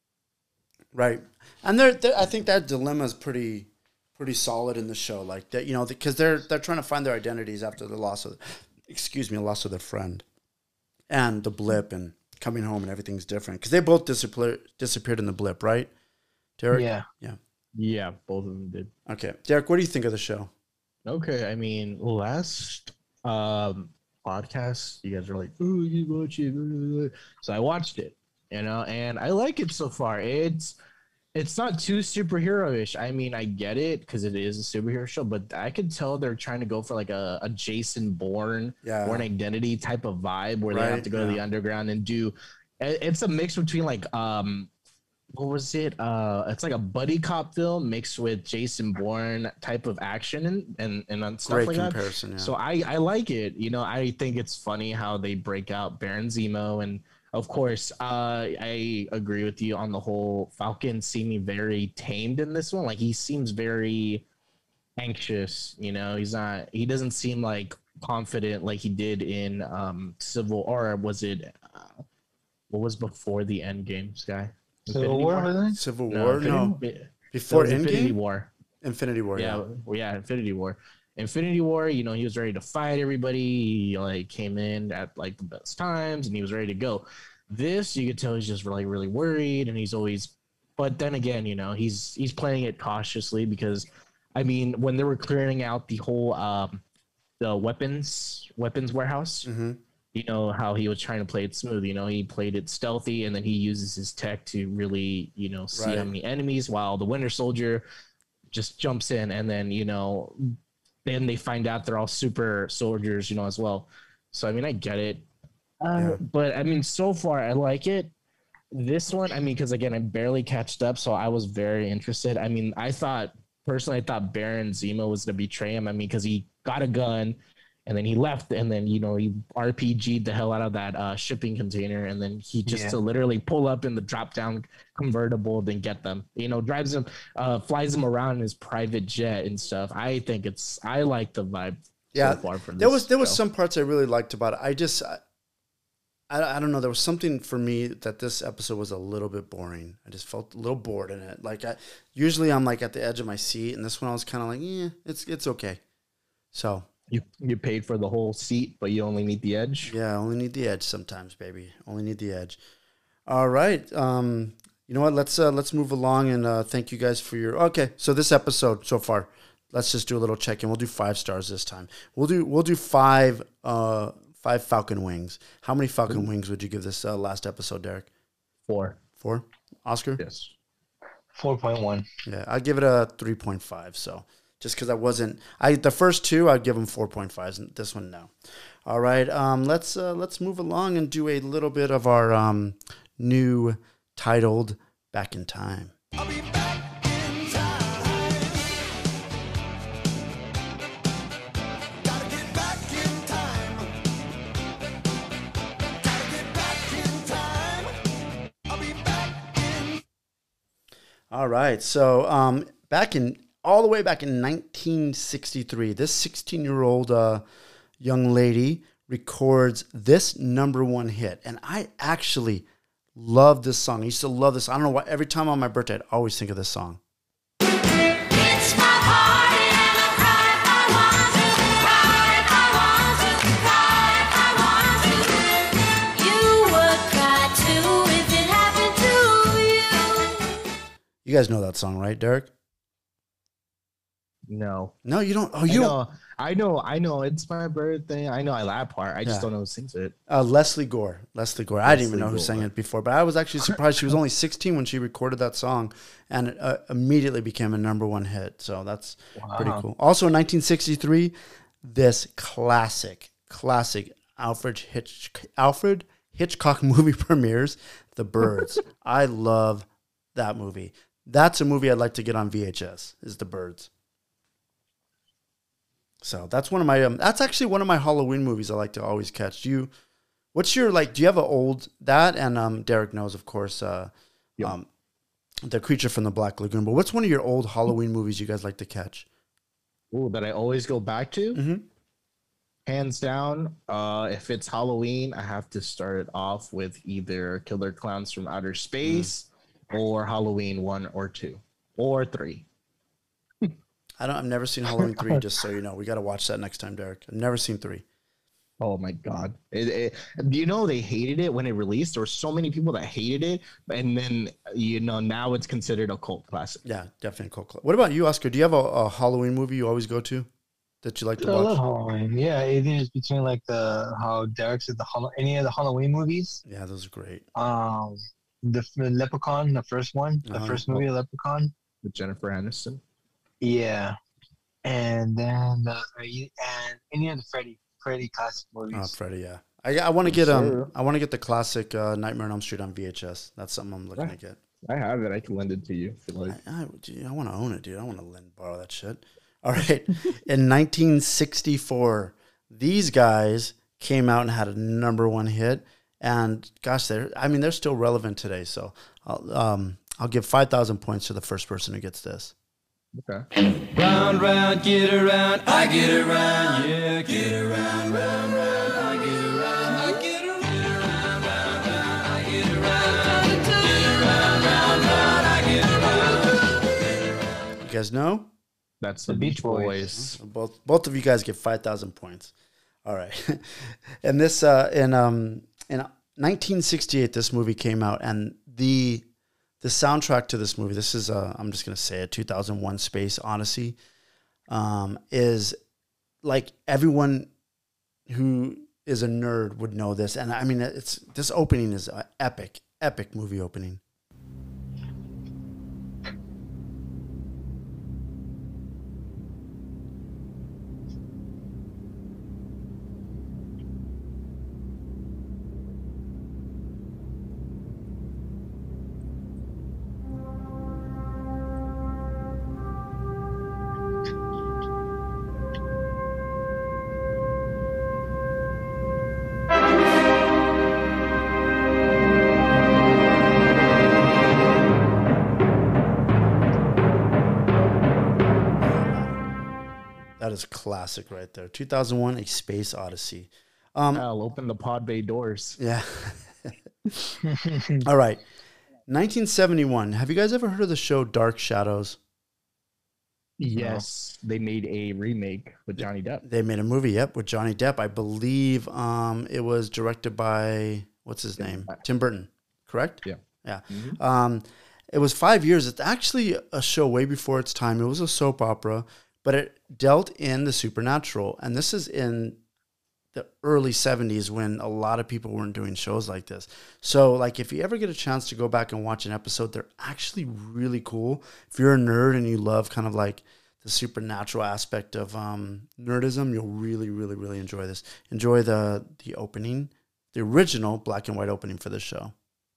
Right, and they're, they're I think that dilemma is pretty pretty solid in the show, like that, you know, because they're they're trying to find their identities after the loss of, excuse me, the loss of their friend, and the blip, and coming home, and everything's different because they both disappeared disappeared in the blip, right? Derek? Yeah, yeah, Yeah, both of them did. Okay, Derek, what do you think of the show? Okay, I mean, last um podcast, you guys are like, "Oh, you watch it," so I watched it, you know, and I like it so far. It's it's not too superhero-ish. I mean, I get it because it is a superhero show, but I could tell they're trying to go for like a, a Jason Bourne, Yeah. Bourne Identity type of vibe, where they Right, have to go to the yeah. underground and do. it- It's a mix between like um. What was it? Uh, it's like a buddy cop film mixed with Jason Bourne type of action and and, and on stuff Great like comparison, that. yeah. So I, I like it. You know, I think it's funny how they break out Baron Zemo and of course, uh, I agree with you on the whole Falcon seeming very tamed in this one. Like he seems very anxious, you know, he's not, he doesn't seem like confident like he did in um, Civil, or was it, uh, what was before the end game, Sky? Civil War, was it? Civil No, War? Infinity- No. it- Before it was Infinity Endgame? War. Infinity War, Yeah, yeah. well, yeah, Infinity War. Infinity War, you know, he was ready to fight everybody. He like came in at like the best times and he was ready to go. This, you could tell he's just like really worried and he's always, but then again, you know, he's he's playing it cautiously because, I mean, when they were clearing out the whole um, the weapons weapons warehouse, Mm-hmm. you know how he was trying to play it smooth. You know, he played it stealthy and then he uses his tech to really, you know, see Right. how many enemies, while the Winter Soldier just jumps in and then, you know, then they find out they're all super soldiers, you know, as well. So, I mean, I get it. Uh, Yeah. But, I mean, so far, I like it. This one, I mean, because, again, I barely catched up, so I was very interested. I mean, I thought, personally, I thought Baron Zemo was going to betray him. I mean, because he got a gun, and then he left, and then, you know, he R P G'd the hell out of that uh, shipping container, and then he just Yeah. to literally pull up in the drop-down convertible, then get them. You know, drives them, uh, flies them around in his private jet and stuff. I think it's, I like the vibe Yeah, so far from there this was there was show. some parts I really liked about it. I just, I, I, I don't know. There was something for me that this episode was a little bit boring. I just felt a little bored in it. Like I usually I'm like at the edge of my seat, and this one I was kind of like, yeah, it's it's okay. So You you paid for the whole seat, but you only need the edge. yeah, I only need the edge sometimes, baby. Only need the edge. All right. Um, you know what? Let's uh, let's move along and uh, thank you guys for your. Okay, so this episode so far, let's just do a little check in. We'll do five stars this time. We'll do we'll do five uh five Falcon wings. How many Falcon wings would you give this uh, last episode, Derek? Four. Four. Oscar? Yes. four point one. Yeah, I'd give it a three point five. So just because I wasn't, I the first two I'd give them four point fives, and this one no. All right, um, let's uh, let's move along and do a little bit of our um, new titled "Back in Time." All right, so um, back in all the way back in nineteen sixty-three, this sixteen-year-old uh, young lady records this number one hit, and I actually love this song. I used to love this. I don't know why. Every time on my birthday, I'd always think of this song. It's my party and I cry if I want to, cry if I want to, cry if I want to. You would cry too if it happened to you. You guys know that song, right, Derek? No. No, you don't. Oh, I you know, I know, I know. It's my birthday. I know I that part. I just Yeah. don't know who sings it. Uh, Leslie Gore. Leslie Gore. I didn't even Leslie know who Gore. sang it before, but I was actually surprised. She was only sixteen when she recorded that song, and it uh, immediately became a number one hit. So that's pretty Wow. cool. Also, in nineteen sixty-three, this classic, classic Alfred Hitch Alfred Hitchcock movie premieres, The Birds. I love that movie. That's a movie I'd like to get on V H S. Is The Birds. So that's one of my. Um, that's actually one of my Halloween movies I like to always catch. Do you? What's your like? Do you have an old that? And um, Derek knows, of course, uh, um, the Creature from the Black Lagoon. But what's one of your old Halloween movies you guys like to catch? Ooh, that I always go back to. Mm-hmm. Hands down, uh, if it's Halloween, I have to start it off with either Killer Clowns from Outer Space or Halloween one or two or three. I don't. I've never seen Halloween three. Just so you know, we got to watch that next time, Derek. I've never seen three. Oh my god! It, it, you know they hated it when it released. There were so many people that hated it, and then you know now it's considered a cult classic. Yeah, definitely a cult classic. What about you, Oscar? Do you have a, a Halloween movie you always go to that you like to I love watch? Halloween. Yeah, it is between like the how Derek said the Hall- any of the Halloween movies. Yeah, those are great. Um, the, the Leprechaun, the first one, the Uh-huh. first movie, Leprechaun. With Jennifer Aniston. Yeah, and then the, and any of the Freddy Freddy classic movies. Oh, Freddy, yeah. I, I want to get Sure. um I want to get the classic uh, Nightmare on Elm Street on V H S. That's something I'm looking Yeah. to get. I have it. I can lend it to you if you like. I, I, gee, I want to own it, dude. I want to lend borrow that shit. All right. In nineteen sixty-four, these guys came out and had a number one hit, And gosh, they're I mean they're still relevant today. So I'll um I'll give five thousand points to the first person who gets this. Okay. Round, round, get around, I get around, yeah, get around, round, round, I get around, I get around, round, round, round, I get around, get around, round, round, I get around. You guys know? That's the, the Beach Boys. Boys. So both both of you guys get five thousand points. All right. And this uh, in um in nineteen sixty-eight, this movie came out, and the the soundtrack to this movie, this is uh, I'm just gonna say it, two thousand one Space Odyssey, um, is like everyone who is a nerd would know this, and I mean it's this opening is an epic, epic movie opening. That is classic right there. two thousand one, A Space Odyssey. Um, I'll open the pod bay doors. Yeah. All right. nineteen seventy-one. Have you guys ever heard of the show Dark Shadows? Yes. No. They made a remake with Johnny Depp. They made a movie, yep, with Johnny Depp. I believe um, it was directed by, what's his name? Tim Burton, correct? Yeah. Yeah. Mm-hmm. Um, it was five years. It's actually a show way before its time. It was a soap opera, but it dealt in the supernatural. And this is in the early seventies when a lot of people weren't doing shows like this. So, like, if you ever get a chance to go back and watch an episode, they're actually really cool. If you're a nerd and you love kind of like the supernatural aspect of um, nerdism, you'll really, really, really enjoy this. Enjoy the the opening, the original black and white opening for this show.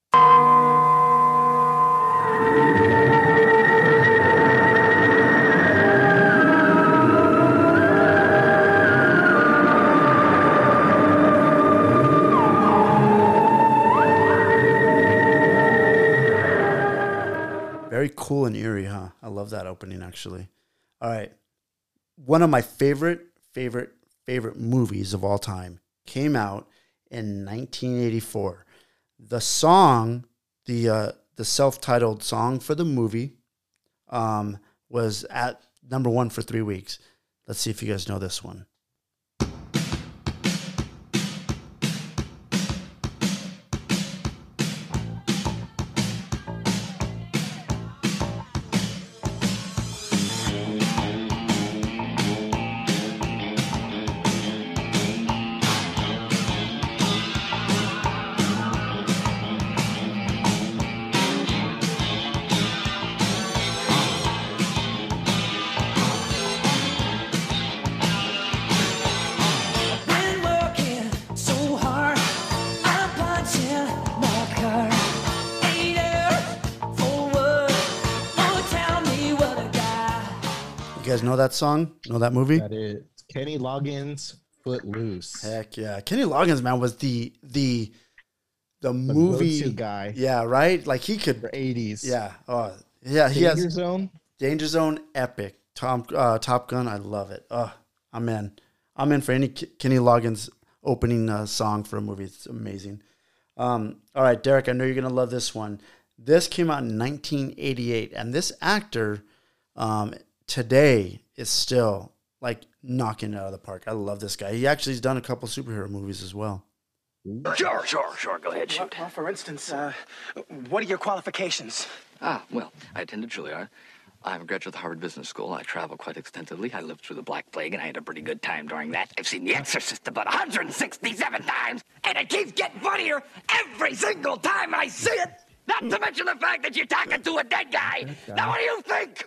Very cool and eerie, huh? I love that opening, actually. All right. One of my favorite, favorite, favorite movies of all time came out in nineteen eighty-four. The song, the uh, the self-titled song for the movie um, was at number one for three weeks. Let's see if you guys know this one. You guys know that song? Know that movie? That is Kenny Loggins' Footloose. Heck yeah. Kenny Loggins, man, was the the the, the movie go-to guy. Yeah, right? Like he could for eighties. Yeah. Oh, yeah, he Danger has Zone. Danger Zone epic. Tom uh, Top Gun, I love it. Oh, I'm in. I'm in for any K- Kenny Loggins opening uh, song for a movie. It's amazing. Um, all right, Derek, I know you're going to love this one. This came out in nineteen eighty-eight, and this actor um, today is still like knocking it out of the park. I love this guy. He actually has done a couple superhero movies as well. Sure, sure, sure. Go ahead, shoot. Well, for instance, uh, what are your qualifications? Ah, well, I attended Juilliard. I'm a graduate of the Harvard Business School. I travel quite extensively. I lived through the Black Plague, and I had a pretty good time during that. I've seen The Exorcist about one hundred sixty-seven times, and it keeps getting funnier every single time I see it. Not to mention the fact that you're talking to a dead guy. Now, what do you think?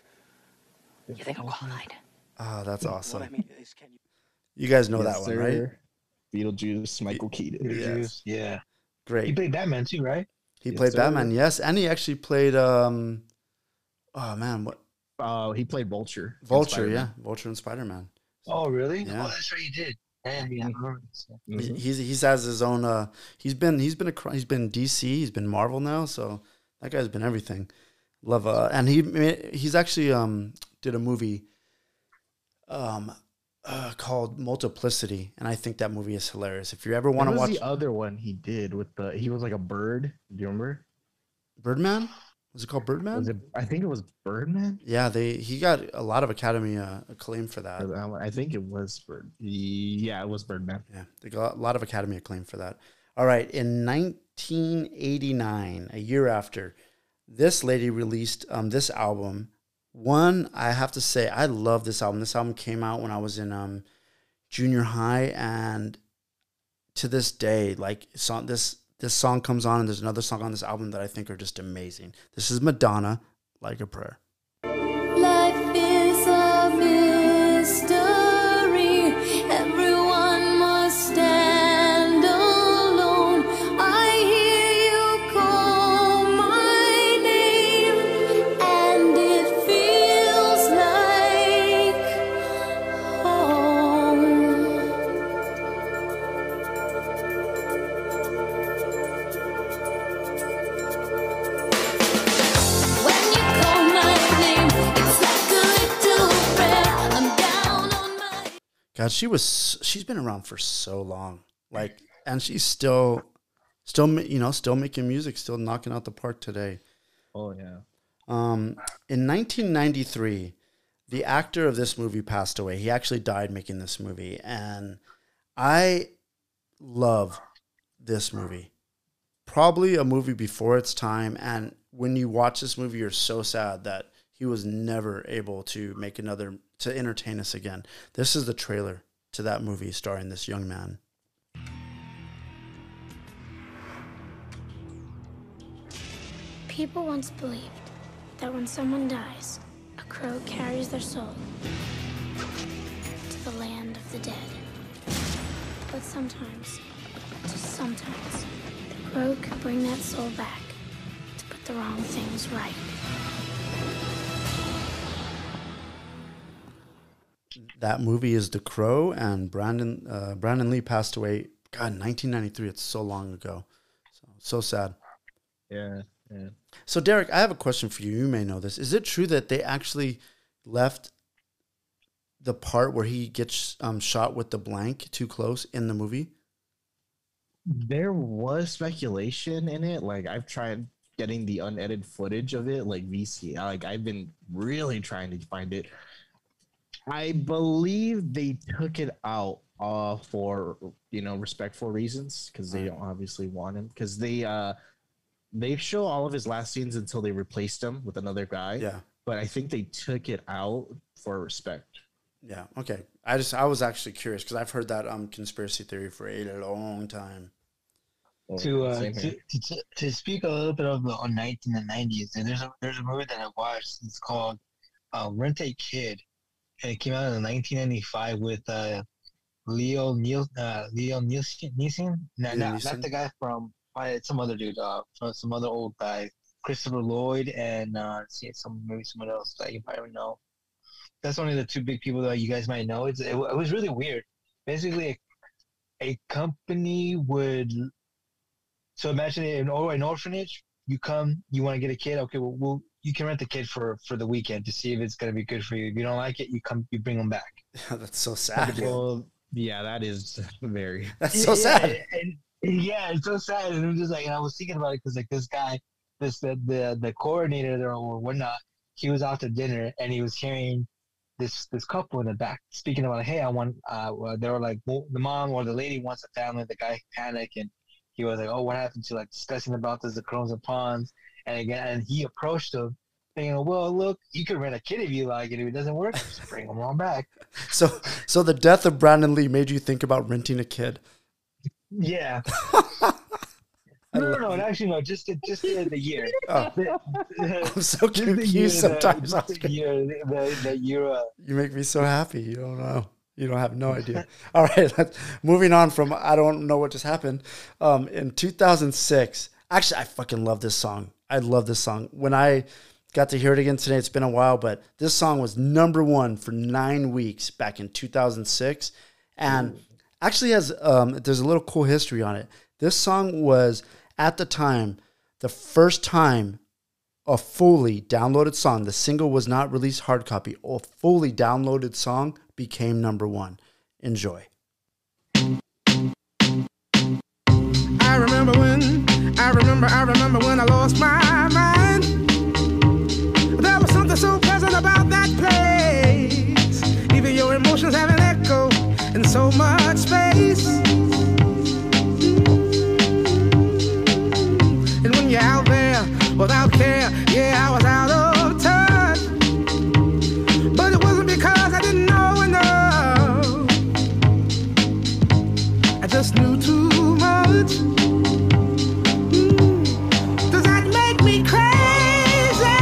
You think I'm qualified? Oh, that's awesome. What I mean is, can you... You guys know Yes, that one, sir. right? Beetlejuice, Michael Keaton. Yes. Yeah. Great. He played Batman too, right? He Yes, played sir. Batman, yes. And he actually played, um, oh, man, what? Oh, he played Vulture. in Vulture, Spider-Man. yeah. Vulture and Spider-Man. Oh, really? Yeah. Oh, that's right, he did. Yeah, yeah, I remember this, yeah. He- He's he's has his own. Uh, he's been he's been a cr- he's been D C. He's been Marvel now. So that guy's been everything. Love. Uh, and he ma- he's actually um did a movie. Um, uh, called Multiplicity, and I think that movie is hilarious. If you ever want What to was watch the other one he did with the? He was like a bird. Do you remember? Birdman, was it called Birdman? Was it? I think it was Birdman. Yeah, they he got a lot of Academy uh, acclaim for that. I think it was Bird. Yeah, it was Birdman. Yeah, they got a lot of Academy acclaim for that. All right, in nineteen eighty-nine, a year after, this lady released um, this album. One, I have to say, I love this album. This album came out when I was in um, junior high, and to this day, like song, this this song comes on, and there's another song on this album that I think are just amazing. This is Madonna, Like a Prayer. Life is a mystery. Everyone must stand alone. I hear you call my name, and it feels like home. When you call my name, it's like a little prayer. I'm down on my God, she was she's been around for so long, like, and she's still, still ma- you know, still making music, still knocking out the park today. Oh yeah. Um, in nineteen ninety-three, the actor of this movie passed away. He actually died making this movie, and I love this movie. Probably a movie before its time, and when you watch this movie, you're so sad that he was never able to make another, to entertain us again. This is the trailer to that movie starring this young man. People once believed that when someone dies, a crow carries their soul to the land of the dead. But sometimes, just sometimes, the crow could bring that soul back to put the wrong things right. That movie is The Crow, and Brandon uh, Brandon Lee passed away. God, nineteen ninety-three. It's so long ago. So so sad. Yeah, yeah. So Derek, I have a question for you. You may know this. Is it true that they actually left the part where he gets um, shot with the blank too close in the movie? There was speculation in it. Like I've tried getting the unedited footage of it, like V C. Like I've been really trying to find it. I believe they took it out uh, for you know respectful reasons because they don't obviously want him because they uh, they show all of his last scenes until they replaced him with another guy. Yeah, but I think they took it out for respect. Yeah. Okay. I just I was actually curious because I've heard that um conspiracy theory for a long time. To, uh, to, to to speak a little bit of the on nineteen nineties, and there's a there's a movie that I watched. It's called uh, Rent a Kid, and it came out in nineteen ninety-five with uh, Leo Neil uh, Leo Nielsen. Nielsen? No, Leo no, Nielsen? not the guy from uh, some other dude. Uh, from some other old guy, Christopher Lloyd, and uh, let's see some maybe someone else that you probably know. That's only the two big people that you guys might know. It's it, it was really weird. Basically, a, a company would. So imagine an, or an orphanage. You come, you want to get a kid. Okay, well, we'll you can rent the kid for for the weekend to see if it's gonna be good for you. If you don't like it, you come, you bring them back. That's so sad. Well, yeah, that is very. That's so yeah, sad. And, and yeah, it's so sad. And I'm just like, and I was thinking about it because like this guy, this the the the coordinator there or whatnot, he was out to dinner and he was hearing this this couple in the back speaking about, hey, I want. Uh, well, they were like, well, the mom or the lady wants a family. The guy panicked and he was like, oh, what happened to like discussing about this, the pros and cons. And again, and he approached him thinking, well, look, you could rent a kid if you like it. If it doesn't work, just bring them on back. So so the death of Brandon Lee made you think about renting a kid. Yeah. no, no, no, actually, no, just the, just the, the year. Oh. The, the, I'm so just the confused year, sometimes. The, just the year, the, the year, uh, You make me so happy. You don't know. You don't have no idea. All right, let's, moving on from I don't know what just happened. Um, in two thousand six, actually, I fucking love this song. I love this song. When I got to hear it again today, it's been a while, but this song was number one for nine weeks back in two thousand six. And Actually has, um, there's a little cool history on it. This song was, at the time, the first time a fully downloaded song, the single was not released hard copy, a fully downloaded song became number one. Enjoy. I remember when, I remember, I remember when I lost my mind. There was something so pleasant about that place. Even your emotions have an echo in so much space. And when you're out there without care, yeah, I was out of touch. But it wasn't because I didn't know enough. I just knew too much. Mm. Does that make me crazy?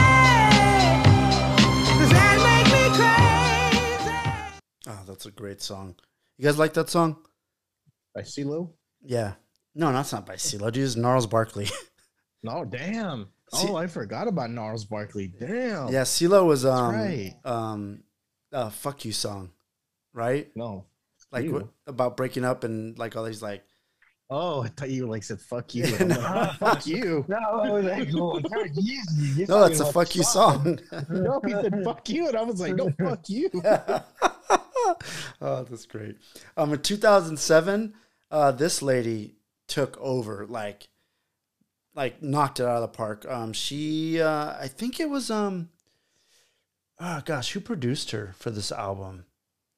Does that make me crazy? Oh, that's a great song. You guys like that song? By CeeLo? Yeah. No, that's not by CeeLo. Dude, it's Gnarls Barkley. No, damn. See- oh, I forgot about Gnarls Barkley. Damn. Yeah, CeeLo was um right. um uh fuck you song, right? No. Like You. what, about breaking up and like all these like Oh, I thought you like said fuck you. I'm like, "Ah, fuck you. No, I was like, oh, easy. No, it's a fuck you song. No, he said fuck you, and I was like, no, fuck you. Oh, that's great. Um, in two thousand seven, uh, this lady took over, like, like knocked it out of the park. Um, she, uh, I think it was, um, oh gosh, who produced her for this album?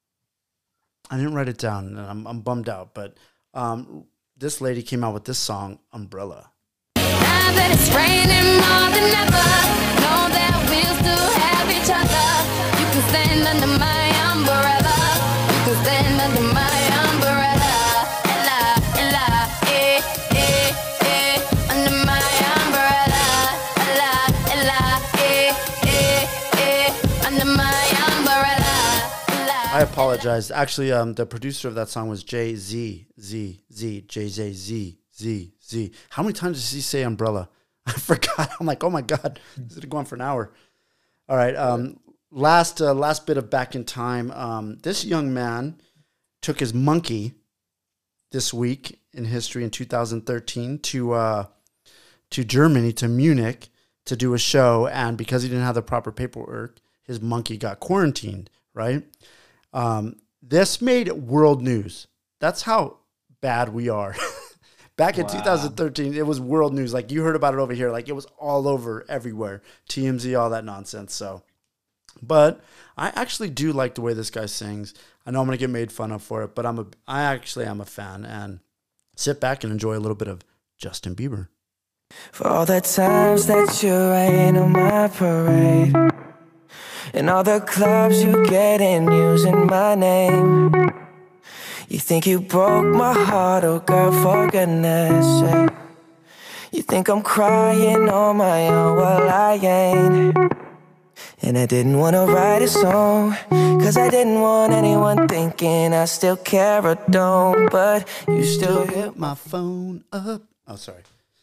I didn't write it down, and I'm, I'm bummed out. But um, this lady came out with this song, Umbrella. Now that it's raining more than ever, know that we'll still have each other. You can stand under my umbrella. You can stand under my umbrella. Ella, Ella, eh, eh, eh, under my umbrella. Ella, Ella, eh, eh, eh, under my umbrella. I apologize. Actually, um, the producer of that song was Jay Z, Z, Z, J Z, Z, Z, Z. How many times does he say umbrella? I forgot. I'm like, oh my God, this is going for an hour. All right. Um, last, uh, last bit of back in time. Um, this young man took his monkey this week in history in two thousand thirteen to uh, to Germany, to Munich, to do a show, and because he didn't have the proper paperwork, his monkey got quarantined. Right. Um, this made world news. That's how bad we are. Back in Wow. two thousand thirteen, it was world news. Like, you heard about it over here. Like, it was all over everywhere. T M Z, all that nonsense. So, but I actually do like the way this guy sings. I know I'm going to get made fun of for it, but I'm a, I actually am a fan. And sit back and enjoy a little bit of Justin Bieber. For all the times that you rain on my parade, and all the clubs you get in using my name. You think you broke my heart, oh girl, for goodness sake. You think I'm crying on my own, well I ain't. And I didn't want to write a song, cause I didn't want anyone thinking I still care or don't. But you still hit my phone up. Oh, sorry.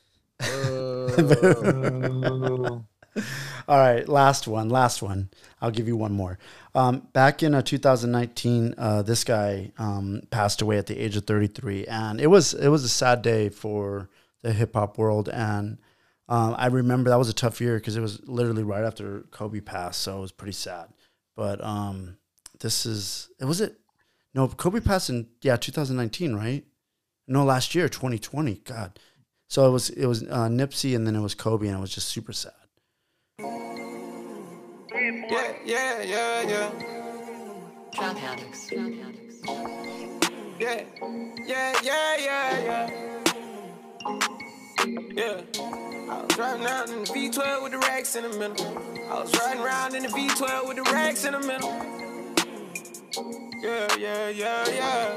All right, last one, last one. I'll give you one more. Um, back in uh, two thousand nineteen, uh, this guy um, passed away at the age of thirty-three, and it was it was a sad day for the hip hop world. And um, I remember that was a tough year because it was literally right after Kobe passed, so it was pretty sad. But um, this is it was it no Kobe passed in yeah two thousand nineteen, right? No, last year, twenty twenty. God, so it was it was uh, Nipsey, and then it was Kobe, and it was just super sad. Yeah, yeah, yeah, yeah. Drug addicts. Drug addicts. Yeah, yeah, yeah, yeah, yeah. Yeah. I was riding around in the V twelve with the racks in the middle. I was riding around in the V twelve with the racks in the middle. Yeah, yeah, yeah, yeah.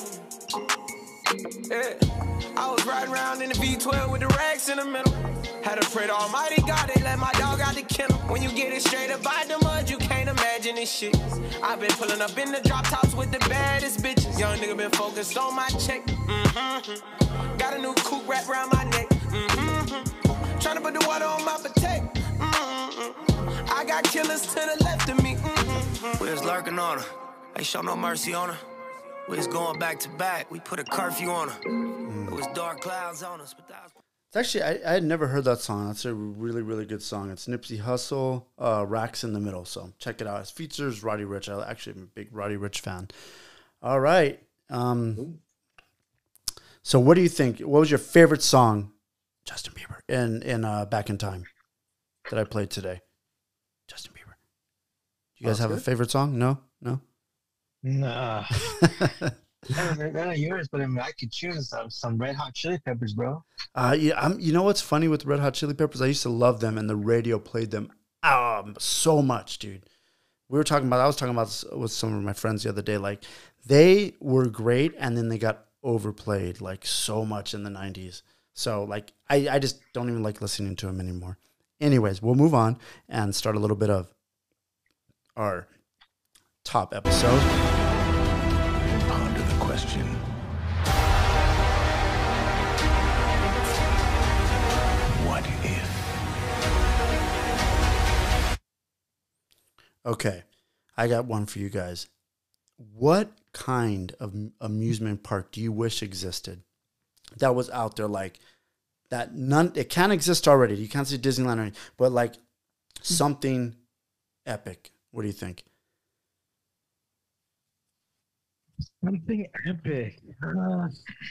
Yeah. I was riding around in the V twelve with the racks in the middle. Had to pray to Almighty God, they let my dog out the kennel. When you get it straight up out the mud, you can't imagine this shit. I've been pulling up in the drop tops with the baddest bitches. Young nigga been focused on my check. Mm-hmm. Got a new coupe wrapped around my neck. Mm-hmm. Trying to put the water on my potato. Mm-hmm. I got killers to the left of me. Mm-hmm. We was lurking on her. Ain't show no mercy on her. We was going back to back. We put a curfew on her. It was dark clouds on us, but that was... It's actually, I, I had never heard that song. That's a really, really good song. It's Nipsey Hussle, uh, Racks in the Middle. So check it out. It features Roddy Ricch. I actually am a big Roddy Ricch fan. All right. Um, so what do you think? What was your favorite song, Justin Bieber, in, in uh, Back in Time that I played today? Justin Bieber. Do you guys That's have good. a favorite song? No? No? Nah. Yeah, they're they're not yours, but I mean, I could choose some, some Red Hot Chili Peppers, bro. Uh, yeah, I'm, you know what's funny with Red Hot Chili Peppers? I used to love them, and the radio played them um, so much, dude. We were talking about, I was talking about this with some of my friends the other day. Like, they were great, and then they got overplayed, like, so much in the nineties. So, like, I, I just don't even like listening to them anymore. Anyways, we'll move on and start a little bit of our top episode. Ponder the question. What if? Okay, I got one for you guys. What kind of amusement park do you wish existed that was out there, like that? None, it can't exist already. You can't see Disneyland or anything, but like something epic. What do you think? Something epic. Uh,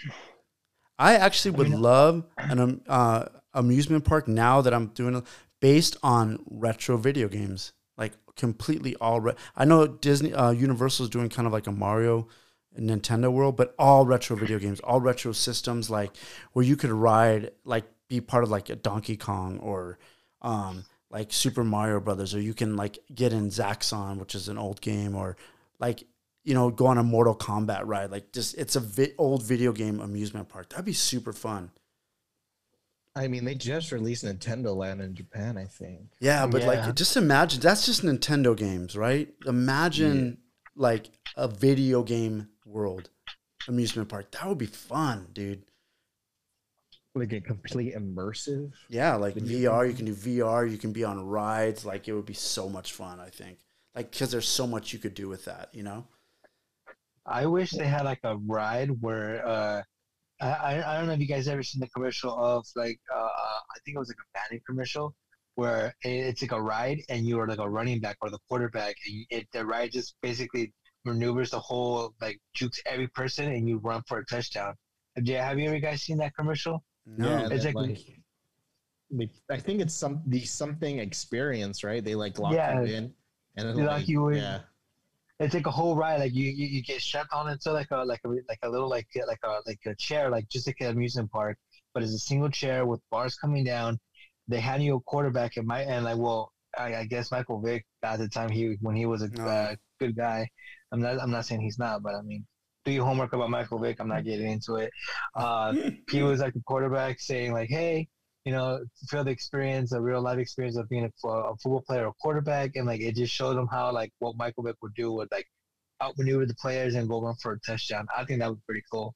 I actually would love an um, uh, amusement park now that I'm doing it based on retro video games, like completely all. Re- I know Disney, uh, Universal is doing kind of like a Mario, Nintendo World, but all retro video games, all retro systems, like where you could ride, like be part of like a Donkey Kong or um, like Super Mario Brothers, or you can like get in Zaxxon, which is an old game, or like, you know, go on a Mortal Kombat ride. Like, just it's a vi- old video game amusement park. That'd be super fun. I mean, they just released Nintendo Land in Japan, I think. Yeah, but Yeah. like, just imagine that's just Nintendo games, right? Imagine like a video game world amusement park. That would be fun, dude. Like a complete immersive. Yeah, like Video V R. game. You can do V R. You can be on rides. Like, it would be so much fun. I think, like, because there's so much you could do with that. You know. I wish they had like a ride where uh, I I I don't know if you guys ever seen the commercial of like uh, I think it was like a Madden commercial where it's like a ride and you are like a running back or the quarterback and it the ride just basically maneuvers the whole, like jukes every person and you run for a touchdown. Have you, have you ever guys seen that commercial? Yeah, it's that, like, like, they, I think it's some the something experience, right? They like lock Yeah. you in, and then They lock like, you in. yeah, it's like a whole ride. Like you, you, you get strapped on into like a like a like a little like like a like a chair, like just like an amusement park, but it's a single chair with bars coming down. They hand you a quarterback and my and like well, I, I guess Michael Vick at the time he when he was a uh, good guy. I'm not I'm not saying he's not, but I mean, do your homework about Michael Vick. I'm not getting into it. Uh, he was like the quarterback saying like, hey, you know, feel the experience, a real life experience of being a, a football player or quarterback, and like it just showed them how like what Michael Vick would do would like outmaneuver the players and go run for a touchdown. I think that was pretty cool.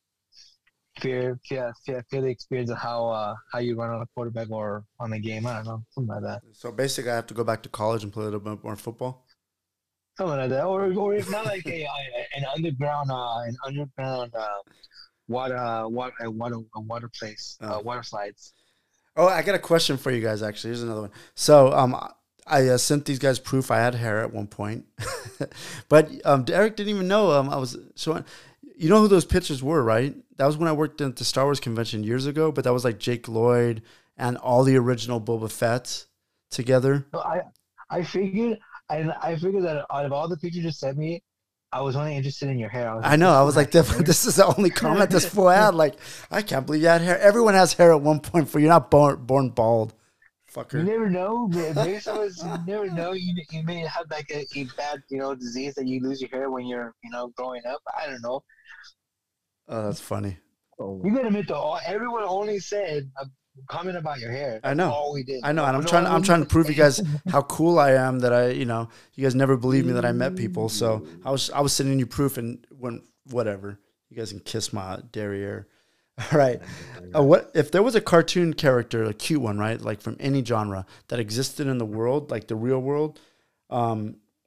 Fear, fear, fear, feel the experience of how uh, how you run on a quarterback or on a game. I don't know, something like that. So basically, I have to go back to college and play a little bit more football. Something like that, or or if not like a, a an underground uh, an underground uh, water water a water a water place uh, water slides. Oh, I got a question for you guys. Actually, here's another one. So, um, I uh, sent these guys proof I had hair at one point, but um, Derek didn't even know. Um, I was showing. You know who those pictures were, right? That was when I worked at the Star Wars convention years ago. But that was like Jake Lloyd and all the original Boba Fett together. So I I figured I I figured that out of all the pictures you sent me, I was only interested in your hair. I, was I like, know. this I fool was has like, this, hair. this is the only comment this fool had. Like, I can't believe you had hair. Everyone has hair at one point. For you're not born born bald, You fucker. never know. man. Maybe someone's, you never know. You, you may have like a, a bad, you know, disease that you lose your hair when you're, you know, growing up. I don't know. Oh, that's funny. You gotta admit though, all, everyone only said a comment about your hair. I know. That's all we did. I know, and I'm No trying. one I'm trying to was- prove you guys how cool I am. That I, you know, you guys never believed me that I met people. So I was, I was sending you proof, and when whatever, you guys can kiss my derriere. All right. Uh, what if there was a cartoon character, a cute one, right, like from any genre that existed in the world, like the real world? Um,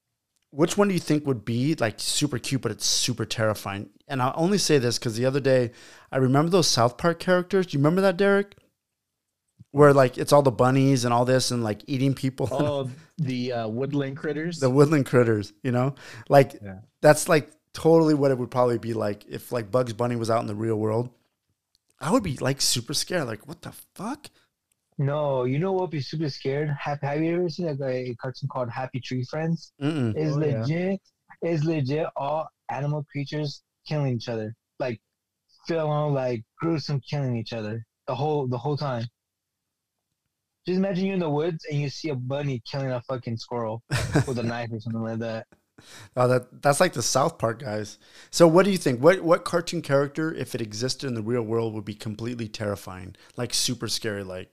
which one do you think would be like super cute, but it's super terrifying? And I only say this because the other day I remember those South Park characters. Do you remember that, Derek? Where like it's all the bunnies and all this and like eating people. Oh, the uh, woodland critters. The woodland critters, you know, like Yeah. that's like totally what it would probably be like if like Bugs Bunny was out in the real world. I would be like super scared. Like, what the fuck? No, you know what would be super scared? Have, have you ever seen like a cartoon called Happy Tree Friends? Mm-mm. It's Oh, yeah. legit. It's legit. All animal creatures killing each other, like feeling like gruesome killing each other the whole the whole time. Just imagine you're in the woods and you see a bunny killing a fucking squirrel with a knife or something like that. Oh, that that's like the South Park guys. So, what do you think? What what cartoon character, if it existed in the real world, would be completely terrifying, like super scary? Like,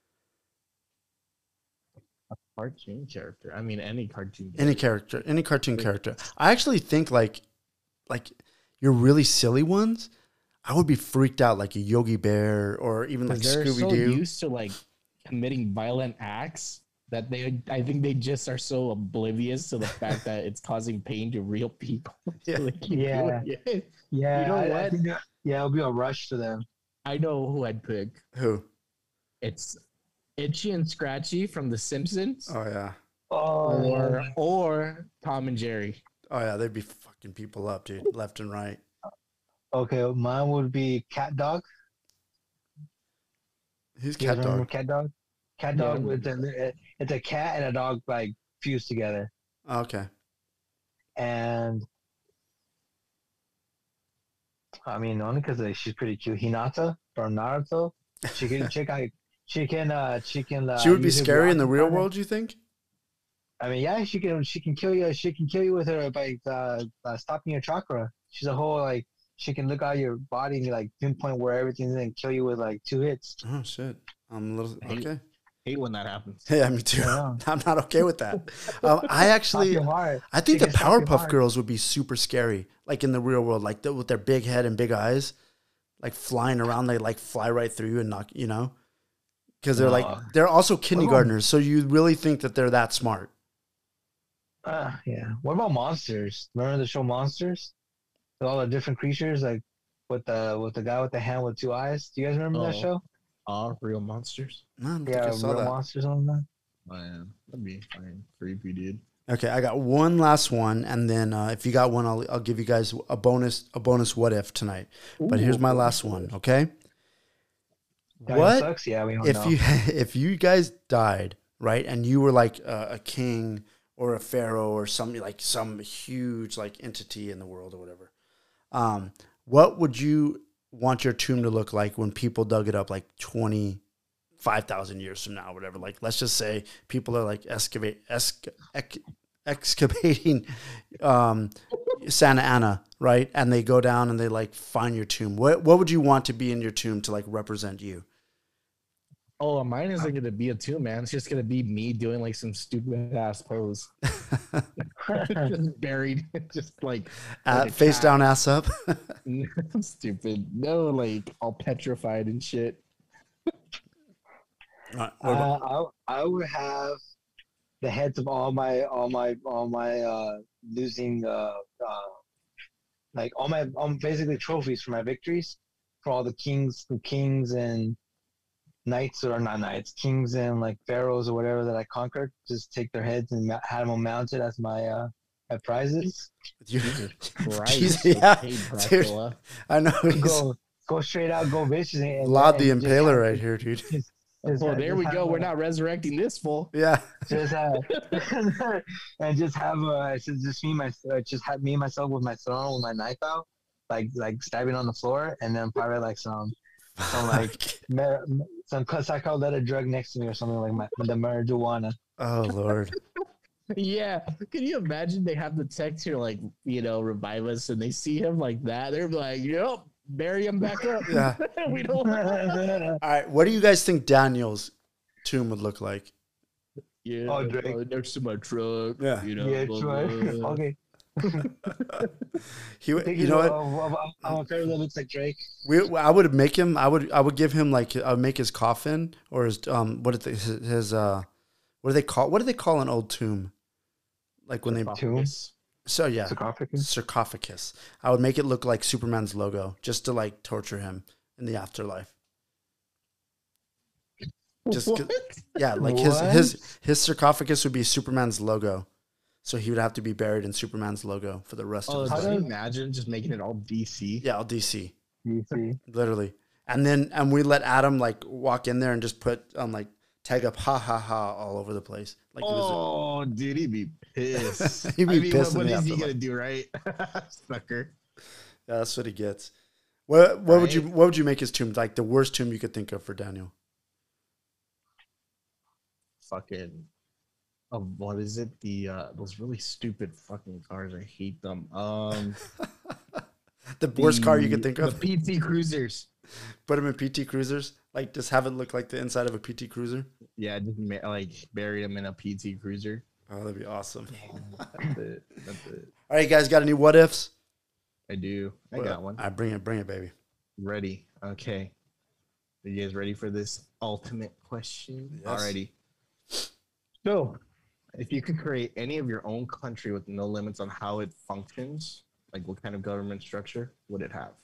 Cartoon character. I mean, any cartoon. any character, any cartoon character. I actually think like, like your really silly ones, I would be freaked out, like a Yogi Bear or even like They're Scooby so Doo. used to like committing violent acts that they, I think they just are so oblivious to the fact that it's causing pain to real people. Yeah. So they keep Yeah. doing it. Yeah, You know I, I what? think that, yeah, it'll be a rush to them. I know who I'd pick. Who? It's Itchy and Scratchy from The Simpsons, Oh yeah. Oh, or or Tom and Jerry. Oh yeah. They'd be fucking people up, dude, left and right. okay. Mine would be Cat Dog. Who's You guys Cat remember Dog? Cat Dog. Cat Yeah. Dog. With a, it's a cat and a dog like fused together, Oh, okay. and I mean only because like, she's pretty cute. Hinata from Naruto. She can check out. She can. Uh, she can. Uh, She would be use her scary in the Byakugan. real world. You think? I mean, yeah, she can. She can kill you. She can kill you with her by uh, uh, stopping your chakra. She's a whole like. She can look out your body and like pinpoint where everything's and kill you with like two hits. Oh shit. I'm a little Hate- okay. Hate when that happens. Yeah, me too. Yeah. I'm not okay with that. Um, I Stop actually, your heart. I think She the can stop your Powerpuff heart. Girls would be super scary, like in the real world, like the, with their big head and big eyes, like flying around. They like fly right through you and knock, you know, because they're like No. they're also kindergartners. So you really think that they're that smart? Uh, yeah. What about monsters? Remember the show Monsters? With all the different creatures, like with the with the guy with the hand with two eyes. Do you guys remember that Oh. show? All real monsters. No, I don't Yeah, think I saw real that. monsters on that. Man, that'd be fine. Creepy, dude. Okay, I got one last one, and then uh, if you got one, I'll I'll give you guys a bonus a bonus what if tonight. But here's my last one. Okay. Dying What sucks? Yeah, we don't if know. you if you guys died, right, and you were like a, a king or a pharaoh or something like some huge like entity in the world or whatever, um, what would you want your tomb to look like when people dug it up like twenty five thousand years from now, or whatever? Like, let's just say people are like excavate esc- ec- excavating um, Santa Ana, right? And they go down and they like find your tomb. What what would you want to be in your tomb to like represent you? Oh, mine isn't gonna be a tomb, man. It's just gonna be me doing like some stupid ass pose, just buried, just like, Uh, like a face cat. down, ass up. Stupid. No, like all petrified and shit. Uh, what about- Uh, I, I would have the heads of all my all my all my uh, losing uh, uh, like all my um, basically trophies for my victories for all the kings the kings and knights or not knights kings and like pharaohs or whatever that I conquered. Just take their heads and ma- had them mounted as my uh, my prizes. You- Jesus Christ, Jesus, okay, yeah, dude, Dracula. I know. He's Go go straight out, go vicious. And, Vlad the and just Impaler have- right here, dude. just- just Oh, have- there just we have go. a- We're not resurrecting this fool. Yeah. just have and just have uh it's just me my uh, just have me and myself with my throne with my knife out like like stabbing on the floor and then probably like some some like mar- some psychedelic drug next to me or something like my, the marijuana. Oh Lord. Yeah. Can you imagine they have the tech to like, you know, revive us and they see him like that? They're like, yep, bury him back up. Yeah. we don't All right. What do you guys think Daniel's tomb would look like? Yeah, Oh, Drake. uh, next to my truck. Yeah. You know, Yeah, blah, sure. blah. Okay. He, would- you know what? I'm a favorite that looks like Drake. We, I would make him. I would. I would give him like. I would make his coffin or his um. What is his, his uh. What do they call? What do they call an old tomb? like when they Sarcophagus. So yeah, Sarcophagus? sarcophagus. I would make it look like Superman's logo, just to like torture him in the afterlife. Just 'cause- yeah, like his What? his his sarcophagus would be Superman's logo, so he would have to be buried in Superman's logo for the rest Oh, of his how life. do you imagine just making it all D C? Yeah, all D C. D C. Literally. And then and we let Adam like walk in there and just put um like tag up ha ha ha all over the place. Like it was Oh, dude, he'd be pissed. He'd be I mean, pissed What, in what the is he afterlife. gonna do, right? Sucker. yeah, that's what he gets. What what would you Right? what would you make his tomb like the worst tomb you could think of for Daniel? Fucking. Oh, what is it? The uh, those really stupid fucking cars. I hate them. Um, The worst car you the- could think of? The P T Cruisers. Put him in P T Cruisers? Like just have it look like the inside of a P T Cruiser? Yeah, just ma- like bury them in a P T Cruiser. Oh, that'd be awesome. That's it. That's it. All right, guys, got any what ifs? I do. I got one. I bring it, bring it, baby. Ready. Okay. Are you guys ready for this ultimate question? Yes. Alrighty. So, if you could create any of your own country with no limits on how it functions, like what kind of government structure would it have?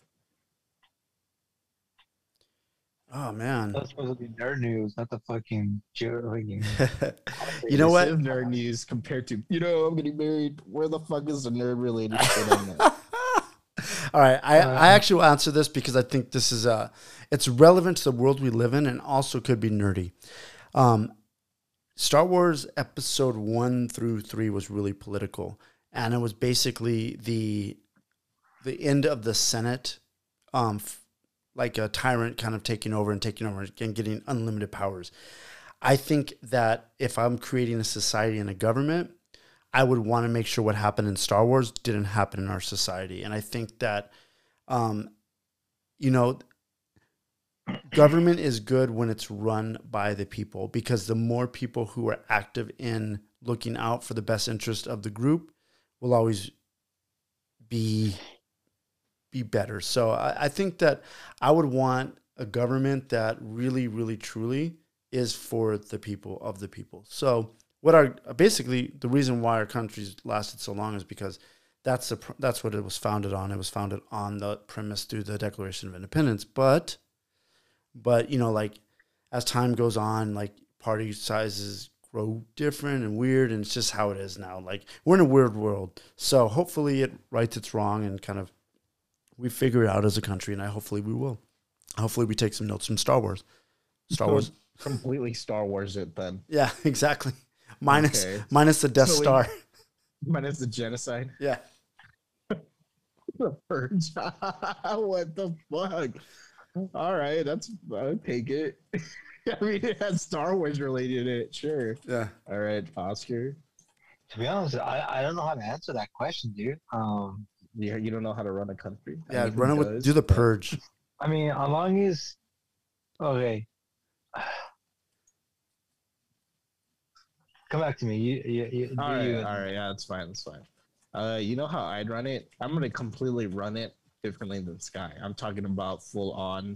Oh man. That's supposed to be nerd news, not the fucking fucking. You know what? This is nerd news compared to, you know, I'm getting married. Where the fuck is the nerd related shit on that? All right, I, Uh, I actually will answer this because I think this is uh it's relevant to the world we live in and also could be nerdy. Um, Star Wars Episode One through Three was really political, and it was basically the the end of the Senate, um, f- like a tyrant kind of taking over and taking over and getting unlimited powers. I think that if I'm creating a society and a government, I would want to make sure what happened in Star Wars didn't happen in our society. And I think that, um, you know, government is good when it's run by the people, because the more people who are active in looking out for the best interest of the group will always be be better. So I, I think that I would want a government that really, really, truly is for the people, of the people. So what our basically the reason why our country's lasted so long is because that's the pr- that's what it was founded on. It was founded on the premise through the Declaration of Independence. But but you know, like as time goes on, like party sizes grow different and weird, and it's just how it is now. Like we're in a weird world. So hopefully it rights its wrong and kind of we figure it out as a country, and I hopefully we will. Hopefully we take some notes from Star Wars. Star So Wars. Completely Star Wars it then. Yeah, exactly. Minus Okay. minus the Death So we- Star. Minus the genocide. Yeah. The purge. What the fuck? All right, that's I'll take it. I mean, it has Star Wars related in it, sure. Yeah. All right, Oscar. To be honest, I, I don't know how to answer that question, dude. Um, Yeah, you don't know how to run a country. I Yeah, mean, who run it with does? do the purge. I mean, as long as okay, come back to me. You, you, you, All right, you all right, yeah, that's fine, that's fine. Uh, you know how I'd run it? I'm gonna completely run it differently than Sky. I'm talking about full on.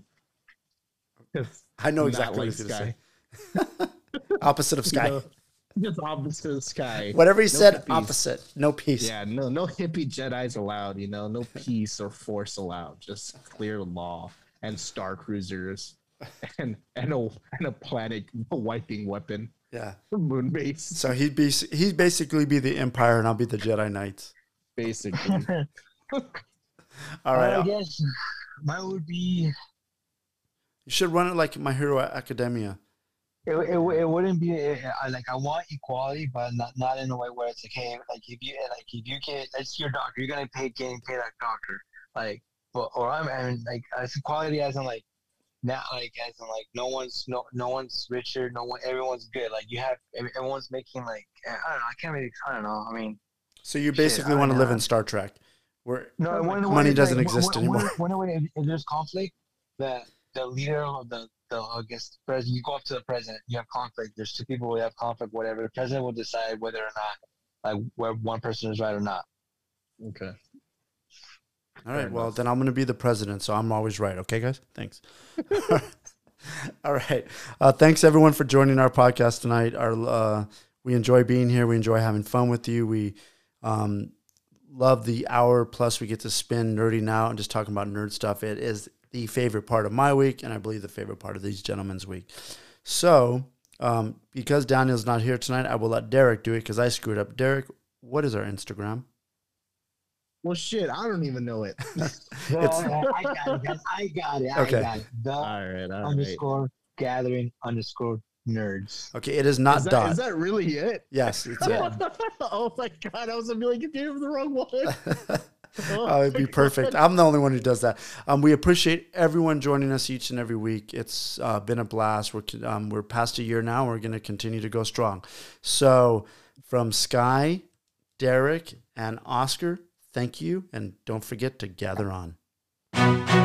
I know not exactly like what he's gonna Sky. Opposite of Sky. You know, just opposite of Sky. Whatever he No said, hippies. opposite. No peace. Yeah, no, no hippie Jedi's allowed. You know, no peace or force allowed. Just clear law and star cruisers, and and a and a planet wiping weapon. Yeah. Moon base. So he'd be he'd basically be the Empire, and I'll be the Jedi Knights. Basically. All right. I guess mine would be. You should run it like My Hero Academia. It, it, it wouldn't be uh, like I want equality, but not not in a way where it's like, hey, like if you like if you can, it's your doctor, you're gonna pay getting paid that doctor, like, but or I'm I mean, like it's equality as in like not like as in like no one's no no one's richer, no one everyone's good, like you have everyone's making like I don't know, I can't really I don't know, I mean. So you Shit, basically I want to don't live know. in Star Trek, where No, when, when money it's doesn't like, exist when, anymore. When, when, when if there's conflict, the the leader of the the I guess president, you go up to the president. You have conflict. There's two people who have conflict. Whatever, the president will decide whether or not, like, where one person is right or not. Okay. All right. Well, then I'm going to be the president, so I'm always right. Okay, guys? Thanks. All right. Uh, thanks, everyone, for joining our podcast tonight. Our uh, we enjoy being here. We enjoy having fun with you. We um, love the hour plus we get to spend nerding out and just talking about nerd stuff. It is the favorite part of my week, and I believe the favorite part of these gentlemen's week. So um, because Daniel's not here tonight, I will let Derek do it because I screwed up. Derek, what is our Instagram? Well, shit, I don't even know it. It's- I got it, guys. I got it. Okay. I got it. The all right, all underscore gathering underscore nerds. Okay, it is not Is that, dot. is that really it? Yes, it's it. Oh my god, I was a million confused with the wrong one. Oh, it'd be perfect. I'm the only one who does that. Um, we appreciate everyone joining us each and every week. It's uh, been a blast. We're um, we're past a year now. We're going to continue to go strong. So from Sky, Derek, and Oscar, thank you, and don't forget to gather on.